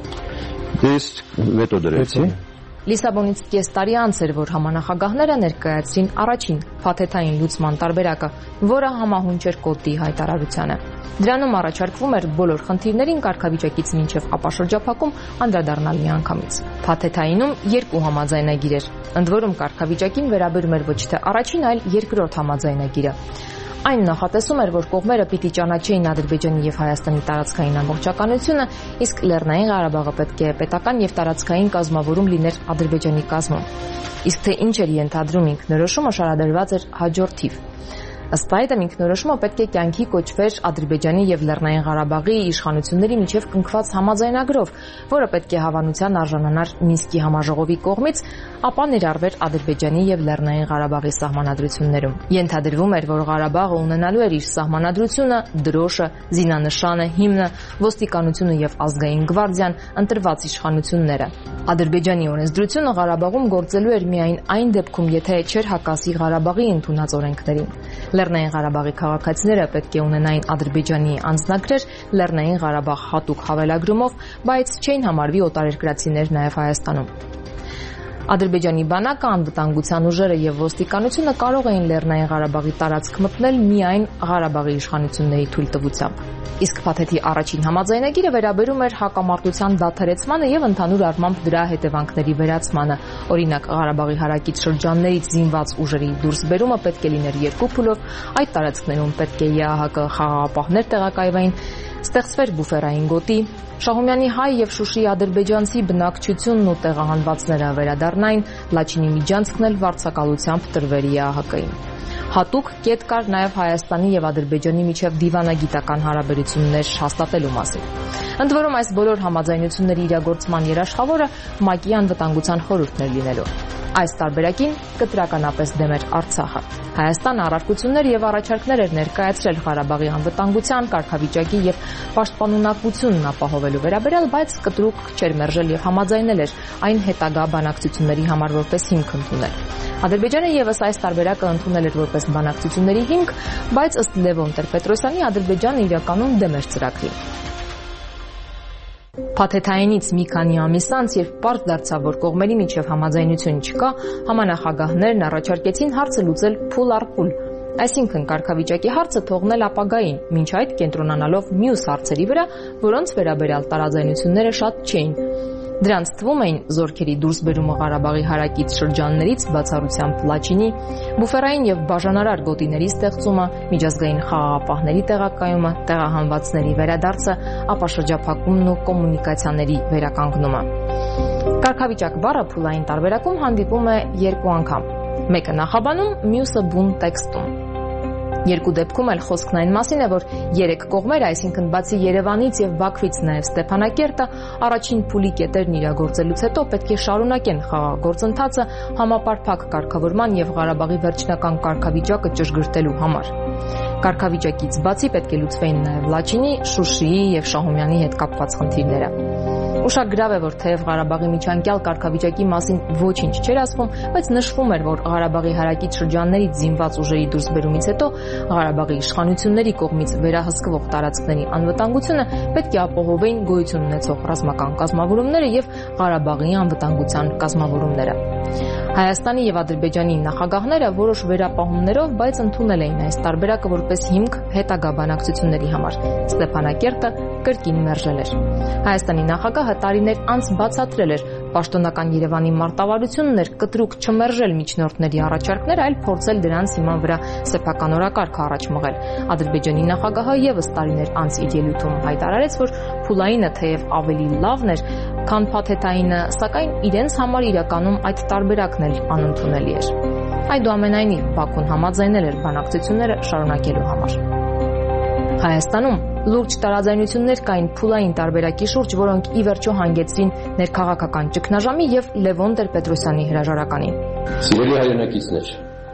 Ես վետո դրեցի։ Լիսաբոնից կես տարի անց էր, որ համանախագահները ներկայացրին առաջին փաթեթային լուծման տարբերակը, որը համահունչ էր կոդի հայտարարությանը։ Դրանում առաջարկվում էր բոլոր խնդիրներին կարգավիճակից մինչև ապաշրջափակում անդրադառնալ միանգամից։ Փաթեթայինում երկու համաձայնագիր էր, ընդ որում կարգավիճակին վերաբերում էր ոչ թե առաջին, այլ երկրորդ համաձայնագիրը։ Այն նախատեսում էր, որ կողմերը պիտի ճանաչեին Ադրբեջանի եւ Հայաստանի տարածքային ամբողջականությունը, իսկ Լեռնային Ղարաբաղը պետք է պետական եւ տարածքային կազմավորում լիներ Ադրբեջանի կազմում։ Իսկ թե ինչ էր ենթադրում ինքնորոշումը շարադրված էր հաջորդ թիվ։ Ըստ այդմ ինքնորոշումը պետք է կյանքի կոչվեր Ադրբեջանի եւ Լեռնային Ղարաբաղի իշխանությունների միջև կնքված համաձայնագրով, որը պետք է հավանության արժանանար Մինսկի համաժողովի կողմից, ապա ներառվեր Ադրբեջանի եւ Լեռնային Ղարաբաղի սահմանադրություններում։ Ենթադրվում էր, որ Ղարաբաղը ունենալու էր իր սահմանադրությունը, դրոշը, զինանշանը, հիմնը, ոստիկանությունը եւ ազգային գվարդիան, ընտրված իշխանությունները։ Ադրբեջանի օրենսդրությունը Ղարաբաղում գործելու էր միայն այն դեպքում, եթե չէր հակասի Ղարաբաղի ընդունած օրենքներին։ Լեռնային Ղարաբաղի քաղաքացիները պետք է ունենային Ադրբեջանի անձնագրեր Լեռնային Ղարաբաղ հատուկ հավելագրումով, բայց չէին համարվի օտարերկրացիներ նաև Հայաստանում։ Ադրբեջանի բանակը, անվտանգության ուժերը եւ ոստիկանությունը կարող էին Լեռնային Ղարաբաղի տարածք մտնել միայն Ղարաբաղի իշխանությունների թույլտվությամբ։ Իսկ փաթեթի առաջին համաձայնագիրը վերաբերում էր հակամարտության դադարեցմանը եւ ընդհանուր առմամբ դրա հետևանքների վերացմանը։ Օրինակ, Ղարաբաղի հարակից շրջաններից զինված ուժերի դուրսբերումը պետք է լիներ երկու փուլով, այդ տարածքներում պետք է ԵԱՀԿ խաղաղապահներ տեղակայվային, ստեղծվեր բուֆերային գոտի, Շահումյանի հայ եւ Շուշիի ադրբեջանցի բնակչությունն ու տեղահանվածները վերադառնային, Լաչինի միջանցքն էլ վարձակալությամբ տրվեր ԵԱՀԿ-ին։ Հատուկ կետ կար նաև Հայաստանի եւ Ադրբեջանի միջև դիվանագիտական հարաբերություններ հաստատելու մասին։ Ընդ որում այս բոլոր համաձայնությունների իրագործման երաշխավորը ՄԱԿ-ի անվտանգության խորհուրդն էր լինելու։ Այս տարբերակին կտրականապես դեմ էր Արցախը։ Հայաստանը առարկություններ եւ առաջարկներ էր ներկայացրել Ղարաբաղի անվտանգության, կարգավիճակի եւ պաշտպանունակությունն ապահովելու վերաբերյալ, բայց կտրուկ չէր մերժել եւ համաձայնել էր այն հետագա բանակցությունների համար որպես հիմք ընդունել։ Ադրբեջանը եւս այս տարբերակը ընդունել էր որպես բանակցությունների հիմք, բայց ըստ Լևոն Տեր-Պետրոսյանի Ադրբեջանը իրականում դեմ էր ծրագրին։ Փաթեթայինից մի քանի ամիս անց, երբ պարզ դարձավ, որ կողմերի միջև համաձայնություն չկա, համանախագահներն առաջարկեցին հարցը լուծել փուլ առ փուլ, այսինքն կարգավիճակի հարցը թողնել ապագային, մինչ այդ կենտրոնանալով մյուս հարցերի վրա, որոնց վերաբերյալ տարաձայնությունները շատ չէին։ Դրանց թվում էին զորքերի դուրսբերումը Ղարաբաղի հարակից շրջաններից, բացառությամբ Լաչինի, բուֆերային եւ բաժանարար գոտիների ստեղծումը, միջազգային խաղաղապահների տեղակայումը, տեղահանվածների վերադարձը, ապաշրջափակումն ու կոմունիկացիաների վերականգնումը։ Կարգավիճակ բառը փուլային տարբերակում հանդիպում է երկու անգամ, մեկը նախաբանում, մյուսը բուն տեքստում։ Երկու դեպքում էլ խոսքն այն մասին է, որ երեք կողմերը, այսինքն բացի Երևանից եւ Բաքվից նաեւ Ստեփանակերտը, առաջին փուլի կետերն իրագործելուց հետո պետք է շարունակեն խաղաղ գործընթացը համապարփակ կարգավորման եւ Ղարաբաղի վերջնական կարգավիճակը ճշգրտելու համար։ Կարգավիճակից բացի պետք է լուծվեին նաեւ Լաչինի, Շուշիի եւ Շահումյանի հետ կապված խնդիրները։ Ուշագրավ է, որ թեև Ղարաբաղի միջանկյալ կարգավիճակի մասին ոչինչ չէր ասվում, բայց նշվում էր, որ Ղարաբաղի հարակից շրջաններից զինված ուժերի դուրսբերումից հետո Ղարաբաղի իշխանությունների կողմից վերահսկվող տարածքների անվտանգությունը պետք է ապահովեին գոյություն ունեցող ռազմական կազմավորումները եւ Ղարաբաղի անվտանգության կազմավորումները։ Հայաստանի եւ Ադրբեջանի նախագահները որոշ վերապահումներով, բայց ընդունել էին այս տարբերակը որպես հիմք հետագա բանակցությունների համար։ Ստեփանակերտը կրկին մերժել էր։ Հայաստանի նախագահը տարիներ անց բացատրել էր, պաշտոնական Երևանի մարտավարությունն էր կտրուկ չմերժել միջնորդների առաջարկները, այլ փորձել դրանց հիման վրա սեփական օրակարգ առաջ մղել։ Ադրբեջանի նախագահը եւս տարիներ անց իր ելույթում հայտարարեց, որ փուլայինը թեև ավելի լավն էր, քան փաթեթայինը, սակայն իրենց համար իրականում այդ տարբերակն էլ անընդունելի էր։ Այդուամենայնիվ Բաքուն համաձայնել էր բանակցությունները շարունակելու համար։ Հայաստանում լուրջ տարաձայնություններ կային փուլային տարբերակի շուրջ, որոնք ի վերջո հանգեցրին ներքաղաքական ճգնաժամի եւ Լևոն Տեր-Պետրոսյանի հրաժարականին։ Սիրելի հայրենակիցներ,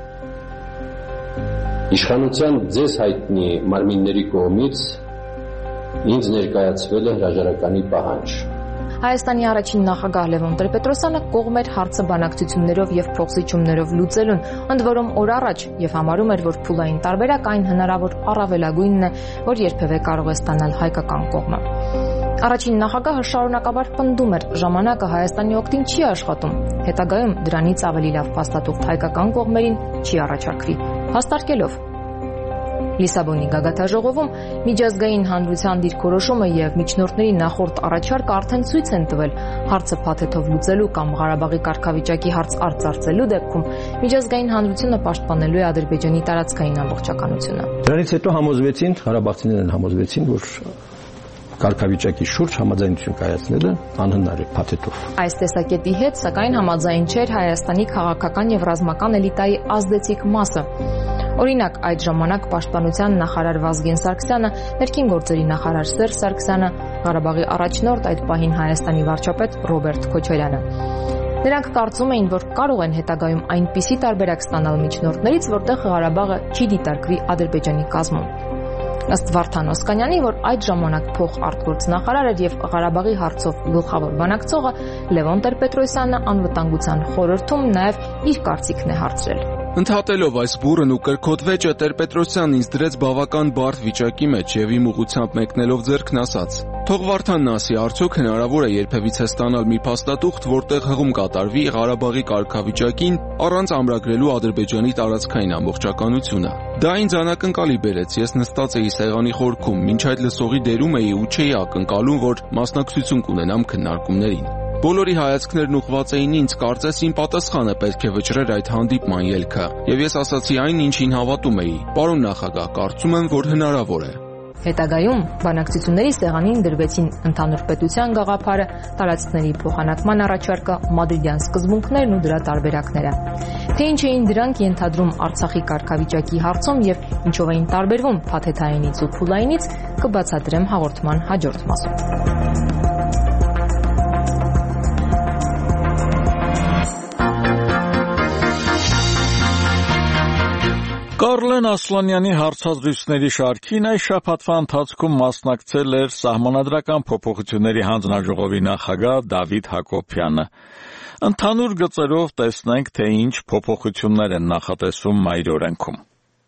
իշխանության ձեզ հայտնի մարմինների կողմից ինձ ներկայացվել է հրաժարականի պահանջ։ Հայաստանի առաջին նախագահ Լևոն Տեր-Պետրոսյանը կողմ էր հարցը բանակցություններով եւ փոխզիջումներով լուծելուն, ընդ որում օր առաջ եւ համարում էր, որ փուլային տարբերակ այն հնարավոր առավելագույնն է, որ երբևէ կարող է ստանալ հայկական կողմը։ Առաջին նախագահը շարունակաբար պնդում էր, ժամանակը Հայաստանի օգտին չի աշխատում, հետագայում դրանից ավելի լավ փաստաթուղթ հայկական կողմերին չի առաջարկվի, հաստարկելով Լիսաբոնի գագաթաժողովում միջազգային հանրության դիրքորոշումը եւ միջնորդների նախորդ առաջարկը արդեն ցույց են տվել հարցը փաթեթով լուծելու կամ Ղարաբաղի կարգավիճակի հարց արծարծելու դեպքում միջազգային հանրությունը պաշտպանելու է Ադրբեջանի տարածքային ամբողջականությունը։ Դրանից հետո համոզվեցին, ղարաբաղցիներն համոզվեցին, որ կարգավիճակի շուրջ համաձայնություն կայացնելը անհնար է փաթեթով։ Այս տեսակետի հետ սակայն համաձայն չէր Հայաստանի քաղաքական եւ ռազմական էլիտայի ազդեցիկ մասը։ Օրինակ, այդ ժամանակ պաշտպանության նախարար Վազգեն Սարգսյանը, ներքին գործերի նախարար Սերժ Սարգսյանը, Ղարաբաղի առաջնորդ այդ պահին Հայաստանի վարչապետ Ռոբերտ Քոչարյանը։ Նրանք կարծում էին, որ կարող են հետագայում այնպիսի տարբերակ ստանալ միջնորդներից, որտեղ Ղարաբաղը չի դիտարկվի Ադրբեջանի կազմում։ Ըստ Վարդան Օսկանյանի, որ այդ ժամանակ փոխարտգործնախարար էր եւ Ղարաբաղի հարցով գլխավոր բանակցողը Լևոն Տեր-Պետրոսյանը անվտանգության խորհրդում նաեւ իր կարծիքն է հարցրել։ Ընդհատելով այս բուրըն ու կրքոտ վեճը Տեր-Պետրոսյանն ինձ դրեց բավական բարդ վիճակի մեջ եւ իմ ուղղությամբ մեկնելով ձեռքն ասաց. Թող Վարդանն ասի, արդյոք հնարավոր է երբևիցե ստանալ մի փաստաթուղթ, որտեղ հղում կատարվի Ղարաբաղի կարգավիճակին առանց ամրագրելու Ադրբեջանի տարածքային ամբողջականությունը։ Դա ինձ անակնկալի բերեց, ես նստած էի սեղանի խորքում, մինչ այդ լսողի դերում էի ու չէի ակնկալում, որ մասնակցություն կունենամ քննարկումներին։ Բոլորի հայացքներն ուղղված էին ինձ, կարծես իմ պատասխանը պետք է վճռեր այդ հանդիպման ելքը, եւ ես ասացի այն, ինչին հավատում էի. «Պարոն նախագահ, կարծում եմ, որ հնարավոր է»։ Հետագայում բանակցությունների սեղանին դրվեցին ընդհանուր պետության գաղափարը, տարածքների փոխանակման առաջարկը, մադրիդյան սկզբունքներն ու դրա տարբերակները։ Թե ինչ էին դրանք ենթադրում Արցախի կարգավիճակի հարցում եւ ինչով էին տարբերվում փաթեթայինից ու փուլայինից, կբացատրեմ հաղորդման հաջորդ մասում։ Կարլեն Ասլանյանի հարցազրույցների շարքին այս շաբաթվա ընթացքում մասնակցել էր Սահմանադրական փոփոխությունների հանձնաժողովի նախագահ Դավիթ Հակոբյանը։ Ընդհանուր գծերով տեսնենք, թե ինչ փոփոխություններ են նախատեսում մայր օրենքում։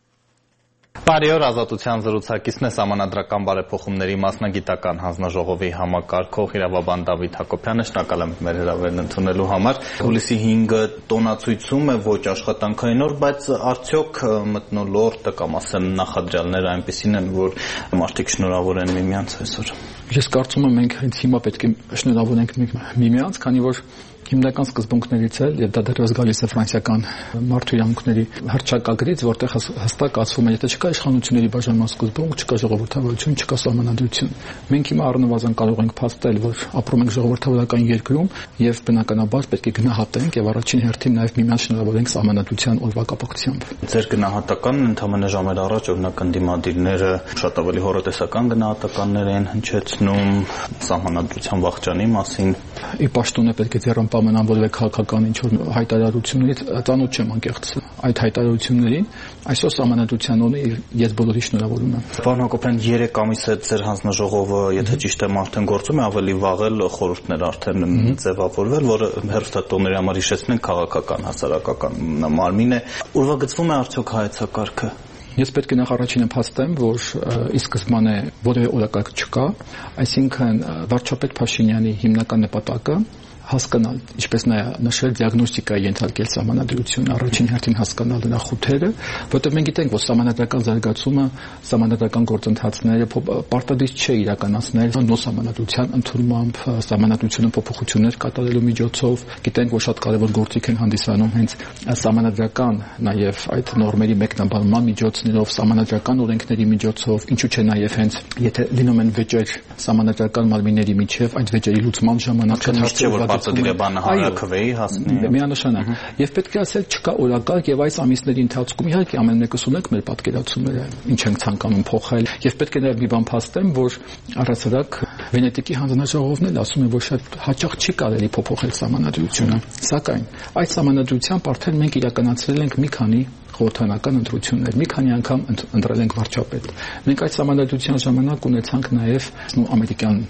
Բարի օր, Ազատության զրուցակիցն է Սահմանադրական բարեփոխումների մասնագիտական հանձնաժողովի համակարգող իրավաբան Դավիթ Հակոբյանը, շնորհակալ եմ մեր հրավերն ընդունելու համար։ Հուլիսի 5-ը տոնացույցում է ոչ աշխատանքային օր, բայց արդյոք մթնոլորտը կամ ասեմ նախադրյալները այնպեսին են, որ մարդիկ շնորհավոր են միմյանց այսօր։ Ես կարծում եմ մենք հենց հիմա պետք է շնորհավորենք միմյանց, քանի որ հիմնական սկզբունքներից է, եւ դա դեռևս գալիս է ֆրանսիական մարդու իրավունքների հռչակագրից, որտեղ հստակ ասվում է, եթե չկա իշխանությունների բաժանման սկզբունք, չկա ժողովրդավարություն, չկա սահմանադրություն։ Մենք հիմա առնվազն կարող ենք փաստել, որ ապրում ենք ժողովրդավարական երկրում եւ բնականաբար պետք է գնահատենք եւ առաջին հերթին նաեւ միմյանց շնորհավորենք սահմանադրության օրվա կապակցությամբ։ Ձեր գնահատականն ընդհանրապես ժամեր առաջ օրինակ ընդդիմադիրները շատ ավելի հորոտեսական գնահատականներ են հնչեցնում սահմանադրության վախճանի մասին։ Ի պաշտոնը պետք է ձեռն պահանան որևէ քաղաքական ինչ-որ հայտարարություններից ծանոթ չեմ անկեղծ այդ հայտարարություններին, այսօր սահմանադրության օրը ես բոլորի շնորհավորում եմ։ Պարոն Հակոբյան, 3 ամիս է ձեր հանձնաժողովը, եթե ճիշտ եմ, արդեն գործում է, ավելի վաղ էլ խորհուրդներ արդեն ձևավորվել, որը հերթատոների համար հիշեցնենք քաղաքական հասարակական մարմին է։ Ուրվա գծվում է արդյոք հայեցակարգը։ Ես պետք է նախ առաջինը փաստեմ, որ ի սկզբանե որևէ օրակարգ չկա, այսինքն վարչապետ Փաշինյանի հիմնական նպատակը հասկանալ, ինչպես նա նշել, դիագնոստիկայի ենթարկել սահմանադրությունը, առաջին հերթին հասկանալ դրա խութերը, որտեղ մենք գիտենք, որ սահմանադրական զարգացումը, սահմանադրական գործընթացները պարտադիր չէ իրականացնել նոր սահմանադրության ընդունմամբ, սահմանադրությունը փոփոխություններ կատարելու միջոցով, գիտենք, որ շատ կարևոր գործիք են հանդիսանում հենց սահմանադրական նաև այդ նորմերի մեկնաբանման միջոցներով, սահմանադրական օրենքների միջոցով, ինչու՞ չէ նաև հենց եթե լինում են վեճեր սահմանադրական մարմինների միջև, այդ վեճերի լուծման ժամանակ Հարակվեի հասնի։ Միանշանակ։ Եվ պետք է ասել, չկա օրակարգ եւ այս ամիսների ընթացքում իհարկե ամեն մեկս ունենք մեր պատկերացումները, ինչ ենք ցանկանում փոխել, եւ պետք է նաեւ մի բան փաստեմ, որ առասարակ Վենետիկի հանձնաժողովն էլ ասում է, որ շատ հաճախ չի կարելի փոփոխել սահմանադրությունը, սակայն այդ սահմանադրությամբ արդեն մենք իրականացրել ենք մի քանի խորհրդանական ընտրություններ, մի քանի անգամ ընտրել ենք վարչապետ։ Մենք այդ սահմանադրության ժամանակ ունեցանք նաեւ ամերիկյան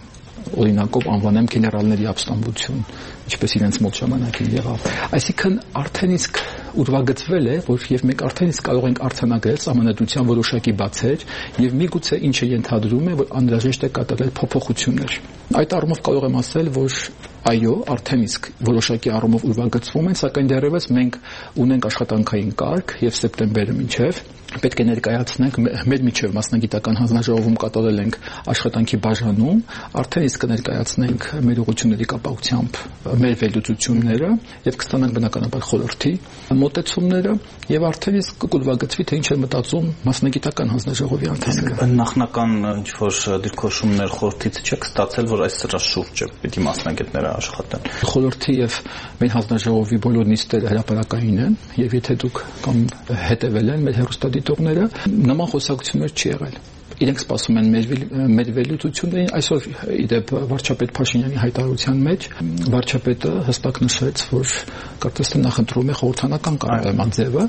օրինակով անվանեմ գեներալների ապստամբություն, ինչպես իրենց մոտ ժամանակին եղավ։ Այսինքն արդեն իսկ ուրվագծվել է, որ եւ մենք արդեն իսկ կարող ենք արձանագրել սահմանադրության որոշակի բացեր եւ միգուցե ինչը ենթադրում է, որ անհրաժեշտ է կատարել փոփոխություններ։ Այդ առումով կարող եմ ասել, որ այո, արդեն իսկ որոշակի առումով ուրվագծվում են, սակայն դեռևս մենք ունենք աշխատանքային կարգ եւ սեպտեմբերը մինչեւ պետք է ներկայացնենք մեր միջև մասնագիտական հանձնաժողովում կատարել ենք աշխատանքի բաժանում, արդեն իսկ կներկայացնենք մեր ուղղությունների կապակցությամբ մեր վերլուծությունները եւ կստանանք բնականաբար խորհրդի մոտեցումները եւ արդեն իսկ կուրվագծվի թե ինչ է մտածում մասնագիտական հանձնաժողովի անդամները։ Նախնական ինչ որ դիրքորոշումներ խորհրդից չեք ստացել, որ այս սրա շուրջը պիտի մասնագետները աշխատեն։ Խորհրդի եւ մեր հանձնաժողովի բոլոր նիստերը հրապարակային են եւ եթե դուք կամ հետեւել են մեր հեռուստադիտողները, նման խոսակցություններ չի եղել։ Իրենք սպասում են մեր վերլուծություններին։ Այսօր իդեպ վարչապետ Փաշինյանի հայտարարության մեջ վարչապետը հստակ նշեց, որ կարծես թե նախընտրում է խորհրդանական կառավարման ձևը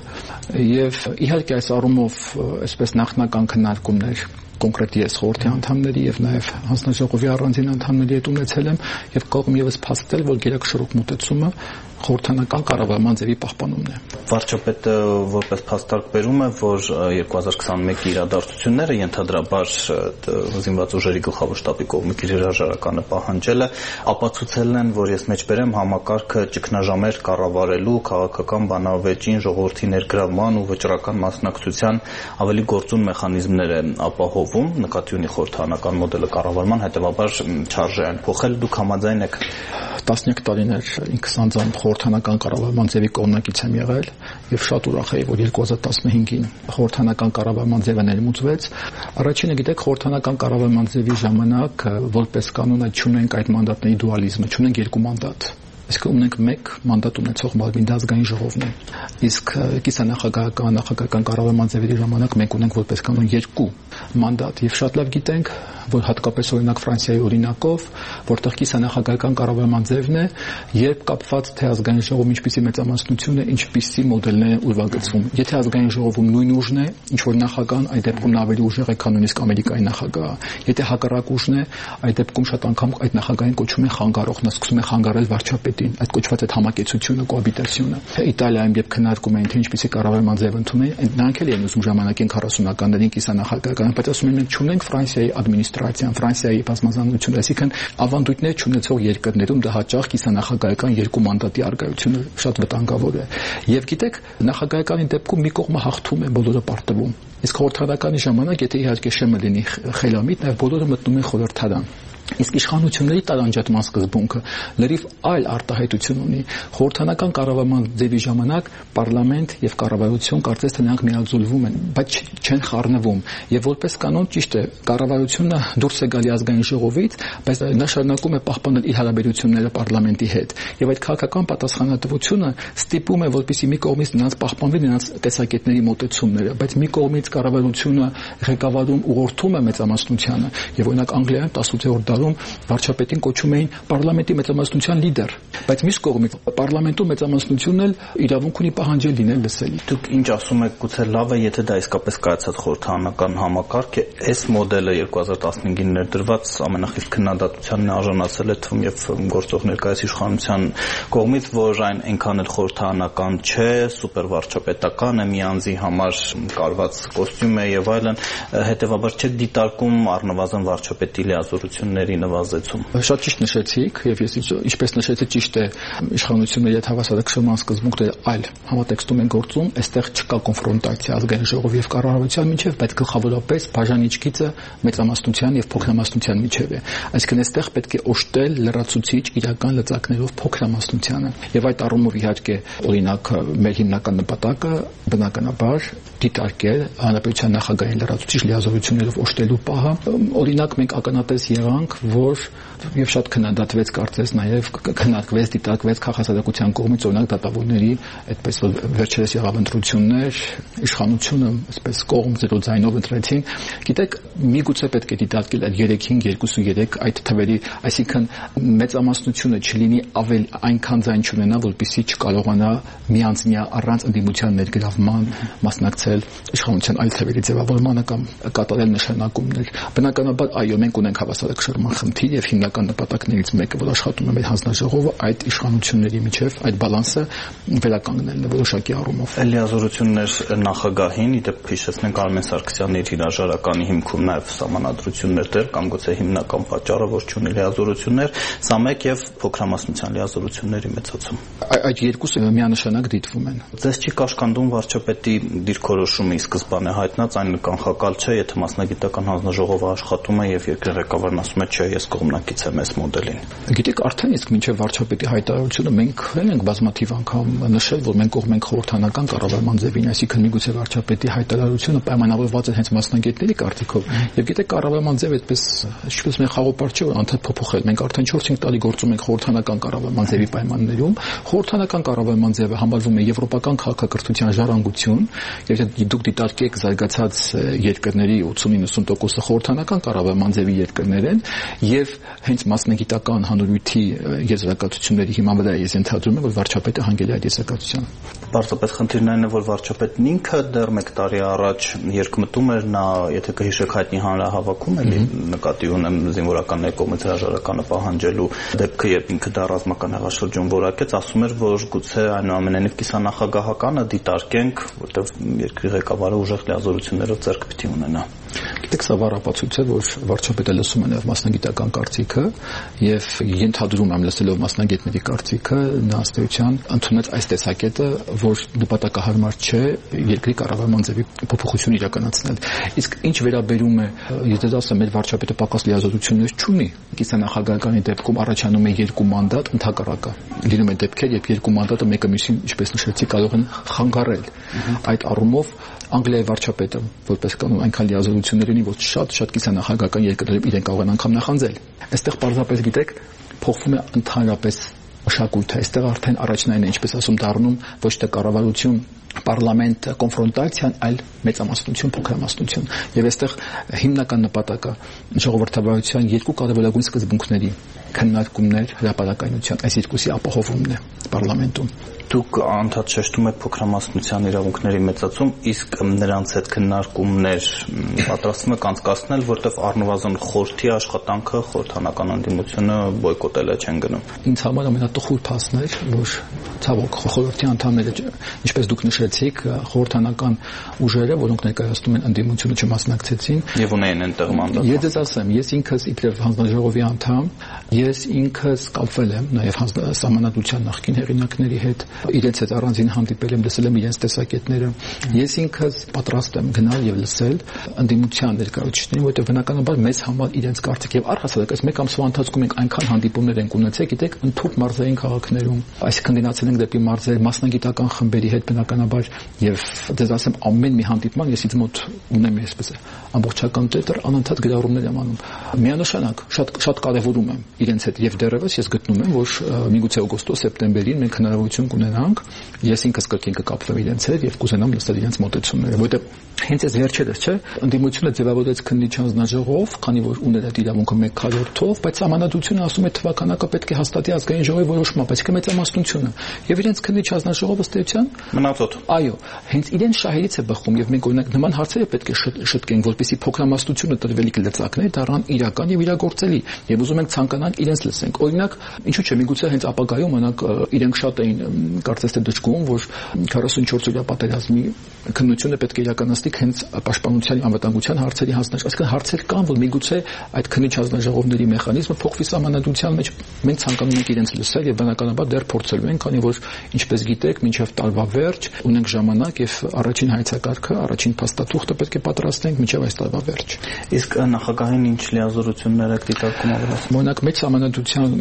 եւ իհարկե այս առումով այսպես նախնական քննարկումներ կոնկրետ ես խորհրդի անդամների եւ նաեւ հանձնաժողովի առանձին անդամների հետ ունեցել եմ եւ կողմ եւս փաստել, որ գերակշռող մոտեցումը խորհրդանական կառավարման ձևի պահպանումն է։ Վարչապետը որպես փաստարկ բերում է, որ 2021-ի իրադարձությունները ենթադրաբար զինված ուժերի գլխավոր շտաբի կողմից իր հրաժարականը պահանջել է, ապացուցել են, որ ես մեջբերեմ համակարգը ճգնաժամեր կառավարելու քաղաքական բանավեճին, ժողովրդի ներգրավման ու վճռական մասնակցության ավելի գործուն մեխանիզմներ է ապահովում, նկատի ունի խորհրդանական մոդելը կառավարման, հետևաբար չարժե այն փոխել։ Դուք համաձայն եք։ Տասնյակ տարիներ ինքս անձամբ խորհրդանական կառավարման ձևի կողմնակից եմ եղել եւ շատ ուրախ եմ, որ 2015-ին խորհրդանական կառավարման ձևը ներմուծվեց։ Առաջինը գիտեք, խորհրդանական կառավարման ձևի ժամանակ որպես կանոն չունենք այդ մանդատների դուալիզմը, չունենք երկու մանդատ։ Իսկ ունենք մեկ մանդատ ունեցող մարմին, դա ազգային ժողովն է։ Իսկ կիսանախագահական, նախագահական կառավարման ձևերի ժամանակ մենք ունենք որպես կանոն երկու մանդատ եւ շատ լավ գիտենք, որ հատկապես օրինակ Ֆրանսիայի օրինակով, որտեղ կիսանախագահական կառավարման ձևն է, երբ կապված թե ազգային ժողովում ինչպիսի մեծամասնություն է, ինչպիսի մոդելներ են ուրվագծվում։ Եթե ազգային ժողովում նույն ուժն է, ինչ որ նախագահան, այդ դեպքում նա ավելի ուժեղ է, քան նույնիսկ Ամերիկայի նախագահը։ Եթե հակառակ ուժն է, այդ դեպքում շատ անգամ այդ նախագահին կոչում են խանգարող, նա սկսում է խանգարել վարչապետին, այդ կոչված այդ համակեցությունը, կոաբիտացիոնը։ Իտալիայում երբ քննարկում էին, թե ինչպիսի կառավարման ձև ընդունեն, նրանք էլ են ուզում ժամանակին 40-ականներին կիսանախագահական, բայց ասում են մենք չունենք Ֆրանսիայի ադմինիստրացիան, Ֆրանսիայի բազմազանությունը, այսինքն ավանդույթներ չունեցող երկրներում դա հաճախ կիսանախագահական երկու մանդատի առկայությունը շատ վտանգավոր է։ Եվ գիտեք, նախագահականի դեպքում մի կողմը հաղթում է, բոլորը պարտվում։ Իսկ խորհրդարականի ժամանակ, եթե իհարկե շեմը լինի խելամիտ, նաև բոլորը մտնում են խորհրդարան։ Իսկ իշխանությունների տարանջատման սկզբունքը լրիվ այլ արտահայտություն ունի։ Խորհրդանական կառավարման ձևի ժամանակ պարլամենտ եւ կառավարություն կարծես թե նրանք միաձուլվում են, բայց չեն խառնվում։ Եվ որպես կանոն ճիշտ է, կառավարությունը դուրս է գալի ազգային ժողովից, բայց նա շարունակում է պահպանել իր հարաբերությունները պարլամենտի հետ։ Եվ այդ քաղաքական պատասխանատվությունը ստիպում է, որպեսզի մի կողմից նրանց պահպանվի նրանց տեսակետների մոտեցումները, բայց մի կողմից կառավարությունը ղեկավարում ուղղորդում է մեծամասնությանը։ Եվ օրինակ Անգլիայում 18-րդ վարչապետին կոչում էին պարլամենտի մեծամասնության լիդեր, բայց մյուս կողմից պարլամենտում մեծամասնությունն էլ իրավունք ունի պահանջել լինել լսելի։ Դուք ինչ ասում եք, գուցե լավ է, եթե դա իսկապես կայացած խորհրդանական համակարգ է, այս մոդելը 2015-ին ներդրված ամենախիստ քննադատությանն արժանացել է թվում եւ գործող ներկայիս իշխանության կողմից, որ այն այնքան էլ խորհրդանական չէ, սուպերվարչապետական է, մի անձի համար կարված կոստյում է եւ այլն, հետեւաբար չեք դիտարկում առնվազն վարչապետի լիազորությունների նվազեցում։ Շատ ճիշտ նշեցիք եւ ես ինչպես նշեցի ճիշտ է իշխանությունների հետ հավասարակշռման սկզբունքները այլ համատեքստում են գործում, այստեղ չկա կոնֆրոնտացիա ազգային ժողովի եւ կառավարության միջեւ, բայց գլխավորապես բաժանիչ գիծը մեծամասնության եւ փոքրամասնության միջեւ է։ Այսինքն այստեղ պետք է օժտել լրացուցիչ իրական լծակներով փոքրամասնությանը եւ այդ առումով իհարկե օրինակ մեր հիմնական նպատակը բնականաբար դիտարկել հանրապետության նախագահային լրացուցիչ լիազորություններով օժտելու պահը։ Օրինակ մենք ականատես եղանք, որ եւ շատ քննադատվեց կարծես նաեւ քննարկվեց, դիտարկվեց քաղաքացիական կողմից օրինակ դատավորների այդպես որ վերջերս եղավ ընտրություններ, իշխանությունը այսպես կողմ 0 ձայնով ընտրեցին։ Գիտեք, միգուցե պետք է դիտարկել այդ 3-ին 2-3 այդ թվերի, այսինքն մեծամասնությունը չլինի ավելի այնքան ձայն չունենա, որպեսզի չկարողանա միանձնյա առանց ընդդիմության ներգրավման մասնակցել աջակցել իշխանության այլ թևերի ձևավորմանը կամ կատարել նշանակումներ։ Բնականաբար, այո, մենք ունենք հավասարակշռման խնդիր եւ հիմնական նպատակներից մեկը, որ աշխատում է մեր հանձնաժողովը, այդ իշխանությունների միջև այդ բալանսը վերականգնելն է որոշակի առումով։ Լիազորություններ նախագահին, ի դեպ հիշեցնենք Արմեն Սարգսյանի իր հրաժարականի հիմքում նաեւ սահմանադրություններ դեր կամ գուցե հիմնական պատճառը, որ չունի լիազորություններ, սա մեկ եւ փոքրամասնության լիազորությունների մեծացում։ Այդ երկուսը միանշանակ դիտվում են։ Ձեզ չի կաշկանդում վարչապետի դիրքորոշումը ի սկզբանե հայտնած, այն կանխակալ չէ, եթե մասնագիտական հանձնաժողովը աշխատում է եւ երկրի ղեկավարն ասում է, չէ, ես կողմնակից եմ այս մոդելին։ Գիտեք, արդեն իսկ մինչեւ վարչապետի հայտարարությունը մենք ենք բազմաթիվ անգամ նշել, որ մենք կողմ ենք խորհրդանական կառավարման ձևին, այսինքն միգուցե վարչապետի հայտարարությունը պայմանավորված է հենց մասնագետների կարծիքով։ Եվ գիտեք, կառավարման ձև այդպես ինչպես մեր խաղապար չէ, որ անդադ փոփոխել։ Մենք արդեն 4-5 տարի գործում ենք խորհրդանական կառավարման ձևի պայմաններում։ Խորհրդանական կառավարման ձևը համարվում է եվրոպական քաղաքակրթության ժառանգություն, եւ դուք դիտարկեք զարգացած երկրների 80-90%-ը խորհրդանական կառավարման ձևի երկրներ են, եւ հենց մասնագիտական հանրույթի եզրակացությունների հիման վրա ես ընդհանրում եմ, որ վարչապետը հանգել է այդ եզրակացությանը։ Պարզապես խնդիրն այն է, որ վարչապետն ինքը դեռ 1 տարի առաջ երկմտում էր, նա, եթե կհիշեք, հայտնի հանրահավաքում էլի նկատի ունեմ զինվորականների կողմից հրաժարականը պահանջելու դեպքը, երբ ինքը դա ռազմական հեղաշրջում որակեց, ասում էր, որ գուցե այնուամենայնիվ կիսանախագահականը դիտարկենք, որտեղ երկրի ղեկավարը ուժեղ լիազորություններով ձեռք պիտի ունենա։ Գիտեք, սա վառապացույց է, որ վարչապետը լսում է նաև մասնագիտական կարծիքը եւ ենթադրում եմ լսելով մասնագետների կարծիքը, նա ըստ էության ընդունեց այս տեսակետը, որ նպատակահարմար չէ երկրի կառավարման ձևի փոփոխություն իրականացնել։ Իսկ ինչ վերաբերում է, եթե ասեմ, մեր վարչապետը պակաս լիազորություններ չունի, կիսանախագահականի դեպքում առաջանում է 2 մանդատ, ընդհակառակը լինում է դեպքեր, երբ 2 մանդատը մեկը մյուսին, ինչպես նշեցի, կարող են խանգարել։ Այդ առումով Անգլիայի վարչապետը, որպես կանոն, այնքան լիազորություններ ունի, որ շատ կիսանախագահական երկրներում իրեն կարող են անգամ նախանձել։ Այստեղ պարզապես գիտեք, փոխվում է ընդհանրապես մշակույթը, այստեղ արդեն առաջնային է, ինչպես ասում, դառնում ոչ թե կառավարություն, պարլամենտ կոնֆրոնտացիան, այլ մեծամասնություն, փոքրամասնություն։ Եվ այստեղ հիմնական նպատակը ժողովրդավարության 2 կարևորագույն սկզբունքների քննարկումներ, հրապարակայնության, այս երկուսի ապահովումն է պարլամենտում։ Դուք անդադ շեշտում եք փոքրամասնության իրավունքների մեծացում, իսկ նրանց հետ քննարկումներ պատրաստվում եք անցկացնել, որտեղ առնվազն խորհրդի աշխատանքը, խորհրդանական անդիմությունը բոյկոտել է չեն գնում։ Ինձ համար ամենատխուր փաստն էր, որ ցավոք խորհրդի անդամները, ինչպես դուք նշեցիք, խորհրդանական ուժերը, որոնք ներկայացնում են անդիմությունը, չմասնակցեցին եւ ունեն այնտեղ մանդատ։ Ես ձեզ ասեմ, ես ինքս իբրև հանձնաժողովի անդամ, ես ինքս կապվել եմ նաեւ սահմանադրության նախկին հեղինակների հետ, իրենց հետ առանձին հանդիպել եմ, լսել եմ իրենց տեսակետները։ Ես ինքս պատրաստ եմ գնալ եւ լսել անդիմության ներկայացուցիչներին, որտեղ բնականաբար մեզ համար իրենց կարծիք եւ առհասարակ այս 1 ամսվա ընթացքում ենք այնքան հանդիպումներ ենք ունեցել, գիտեք, ընդհանուր մարզային քաղաքներում, այսինքն գնացել ենք դեպի մարզեր, մասնագիտական խմբերի հետ բնականաբար եւ դες ասեմ ամեն մի հանդիպման ես ինձ մոտ ունեմ այսպես ամբողջական տետր անընդհատ գրառումներ եմ անում։ Միանշանակ շատ կարեւորում եմ իրենց հետ եւ դեռևս ես գտնում եմ, որ միգուցե օգոստոս-սեպտեմբերին մենք հնարավորություն կունենանք, ես ինքս կրկին կկապվեմ իրենց հետ եւ կուզենամ լսել իրենց մոտեցումները, որովհետեւ հենց այս վերջերս, չէ, ընդդիմությունը ձևավորեց քննիչ հանձնաժողով, քանի որ ուներ այդ իրավունքը 1/4-ով, բայց համանadությունը ասում է թվականակը պետք է հաստատի ազգային ժողովի որոշմամբ, այսինքն մեծամասնությունը եւ իրենց քննիչ հանձնաժողովը ըստ էության մնացოთ։ Այո, հենց իրենց շահերից է բխում եւ մենք օրինակ նման հարցերը պետք է շտկենք, որպեսզի փոքրամասնությունը տրվելիք լծակներ դառնան իրական եւ իրագործելի եւ ուզում ենք ցանկանալ իրենց լսենք։ Օրինակ, ինչու՞ չէ, միգուցե հենց ապագայում անակ իրենք շատ էին կարծես թե դժգոհում, որ 44-օրյա պատերազմի քննությունը պետք է իրականացնի հենց պաշտպանության անվտանգության հարցերի հանձնաժողովի, այսինքն հարցեր կան, որ միգուցե այդ քննիչ հանձնաժողովների մեխանիզմը փոխվի սահմանադրության մեջ, մենք ցանկանում ենք իրենց լսել եւ բնականաբար դեռ փորձելու ենք, քանի որ ինչպես գիտեք, մինչեւ տարվա վերջ ունենք ժամանակ եւ առաջին հայեցակարգը, առաջին փաստաթուղթը պետք է պատրաստենք մինչեւ այս տարվա վերջ։ Իսկ նախագահին ինչ լիազորություններ եք դիտարկում ավելացնել։ Օրինակ մեծ սահմանադրության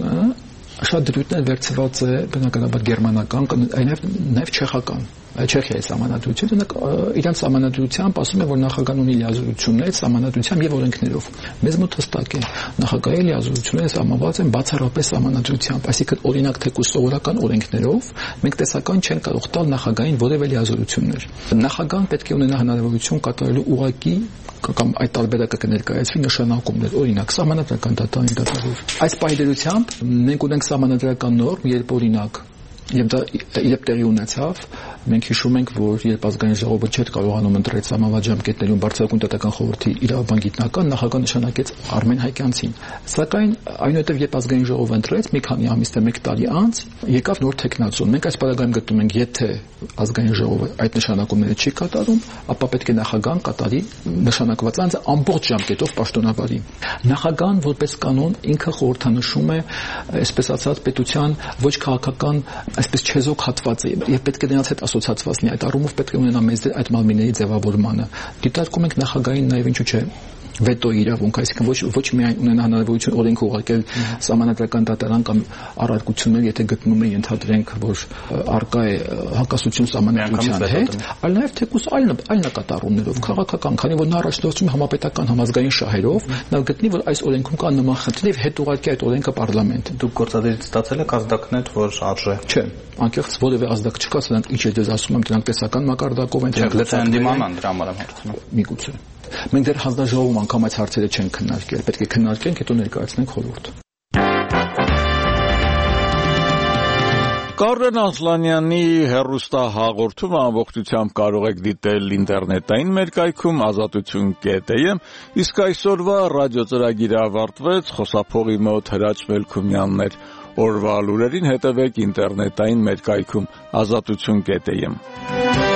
շատ դրույթներ վերցված է բնականաբար գերմանական, նաև չեխական Չեխիայի սահմանադրությունը իրենց սահմանադրությամբ ասում է, որ նախագահն ունի լիազորություններ սահմանադրությամբ եւ օրենքներով։ Մեզ մոտ հստակ է, նախագահի լիազորությունները սահմանված են բացառապես սահմանադրությամբ, այսինքն օրինակ թեկուզ սովորական օրենքներով մենք տեսական չեն կարող տալ նախագահին որևէ լիազորություններ։ Նախագահն պետք է ունենա հնարավորություն կատարելու ուղղակի կամ այդ տարբերակը կներկայացվի նշանակումներ, օրինակ սահմանադրական դատարանի դատավոր։ Այս պայմանությամբ մենք ունենք սահմանադրական նորմ, երբ օրինակ Եվ դա իրբ տեղի ունեցավ, մենք հիշում ենք, որ երբ ազգային ժողովը չէր կարողանում ընտրել սահմանված ժամկետներում բարձրագույն պետական խորհրդի իրավաբան գիտնական, նախագահ նշանակեց Արմեն Հայկյանցին։ Սակայն այնուհետև երբ ազգային ժողովը ընտրեց, մի քանի ամիս թե 1 տարի անց եկավ նոր տեխնացում։ Մենք այս պարագայում գտնում ենք, եթե ազգային ժողովը այդ նշանակումները չի կատարում, ապա պետք է նախագահան կատարի նշանակված անձը ամբողջ ժամկետով պաշտոնավարի։ Նախագահան որպես կանոն ինքը խորհրդանշում է, այսպես ասած, պետության ոչ քաղաքական այսպես չեզոք հատված է եւ պետք է դրանց հետ ասոցացված լինի, այդ առումով պետք է ունենա մեծ դեր այդ մալմիների ձևավորմանը։ Դիտարկում ենք նախագահային նաեւ ինչու՞ չէ վետո իրավունք, այսինքն ոչ միայն ունենա հնարավորություն օրենք ուղարկել սահմանադրական դատարան կամ առարկություններ, եթե գտնում են ընդհանրենք, որ արկա է հակասություն սահմանադրության հետ, այլ նաև թեկուզ այլ նկատառումներով քաղաքական, քանի որ նա առաջնորդում է համապետական համազգային շահերով, նա գտնի, որ այս օրենքում կա նման խնդիր եւ հետ ուղարկի այդ օրենքը պարլամենտ։ Դուք գործադիրից ստացել եք ազդակներ, որ արժե։ Չէ, անկեղծ որևէ ազդակ չկա, սրանք ինչ ես ասում եմ, դրանք տեսական մակարդակով են, դրանք դիմանան դրա համար եմ հարցնում։ Միգուցե։ Մենք դեռ հանձնաժողովում անգամ այս հարցերը չենք քննարկել, պետք է քննարկենք, հետո ներկայացնենք խորհուրդ։ Կարեն Ասլանյանի հեռուստահաղորդումը ամբողջությամբ կարող եք դիտել ինտերնետային մեր կայքում azatutun.am, իսկ այսօրվա ռադիոծրագիրը ավարտվեց, խոսափողի մոտ Հրաչ Մելքումյանն էր։ Օրվա լուրերին հետևեք ինտերնետային մեր կայքում azatutun.am։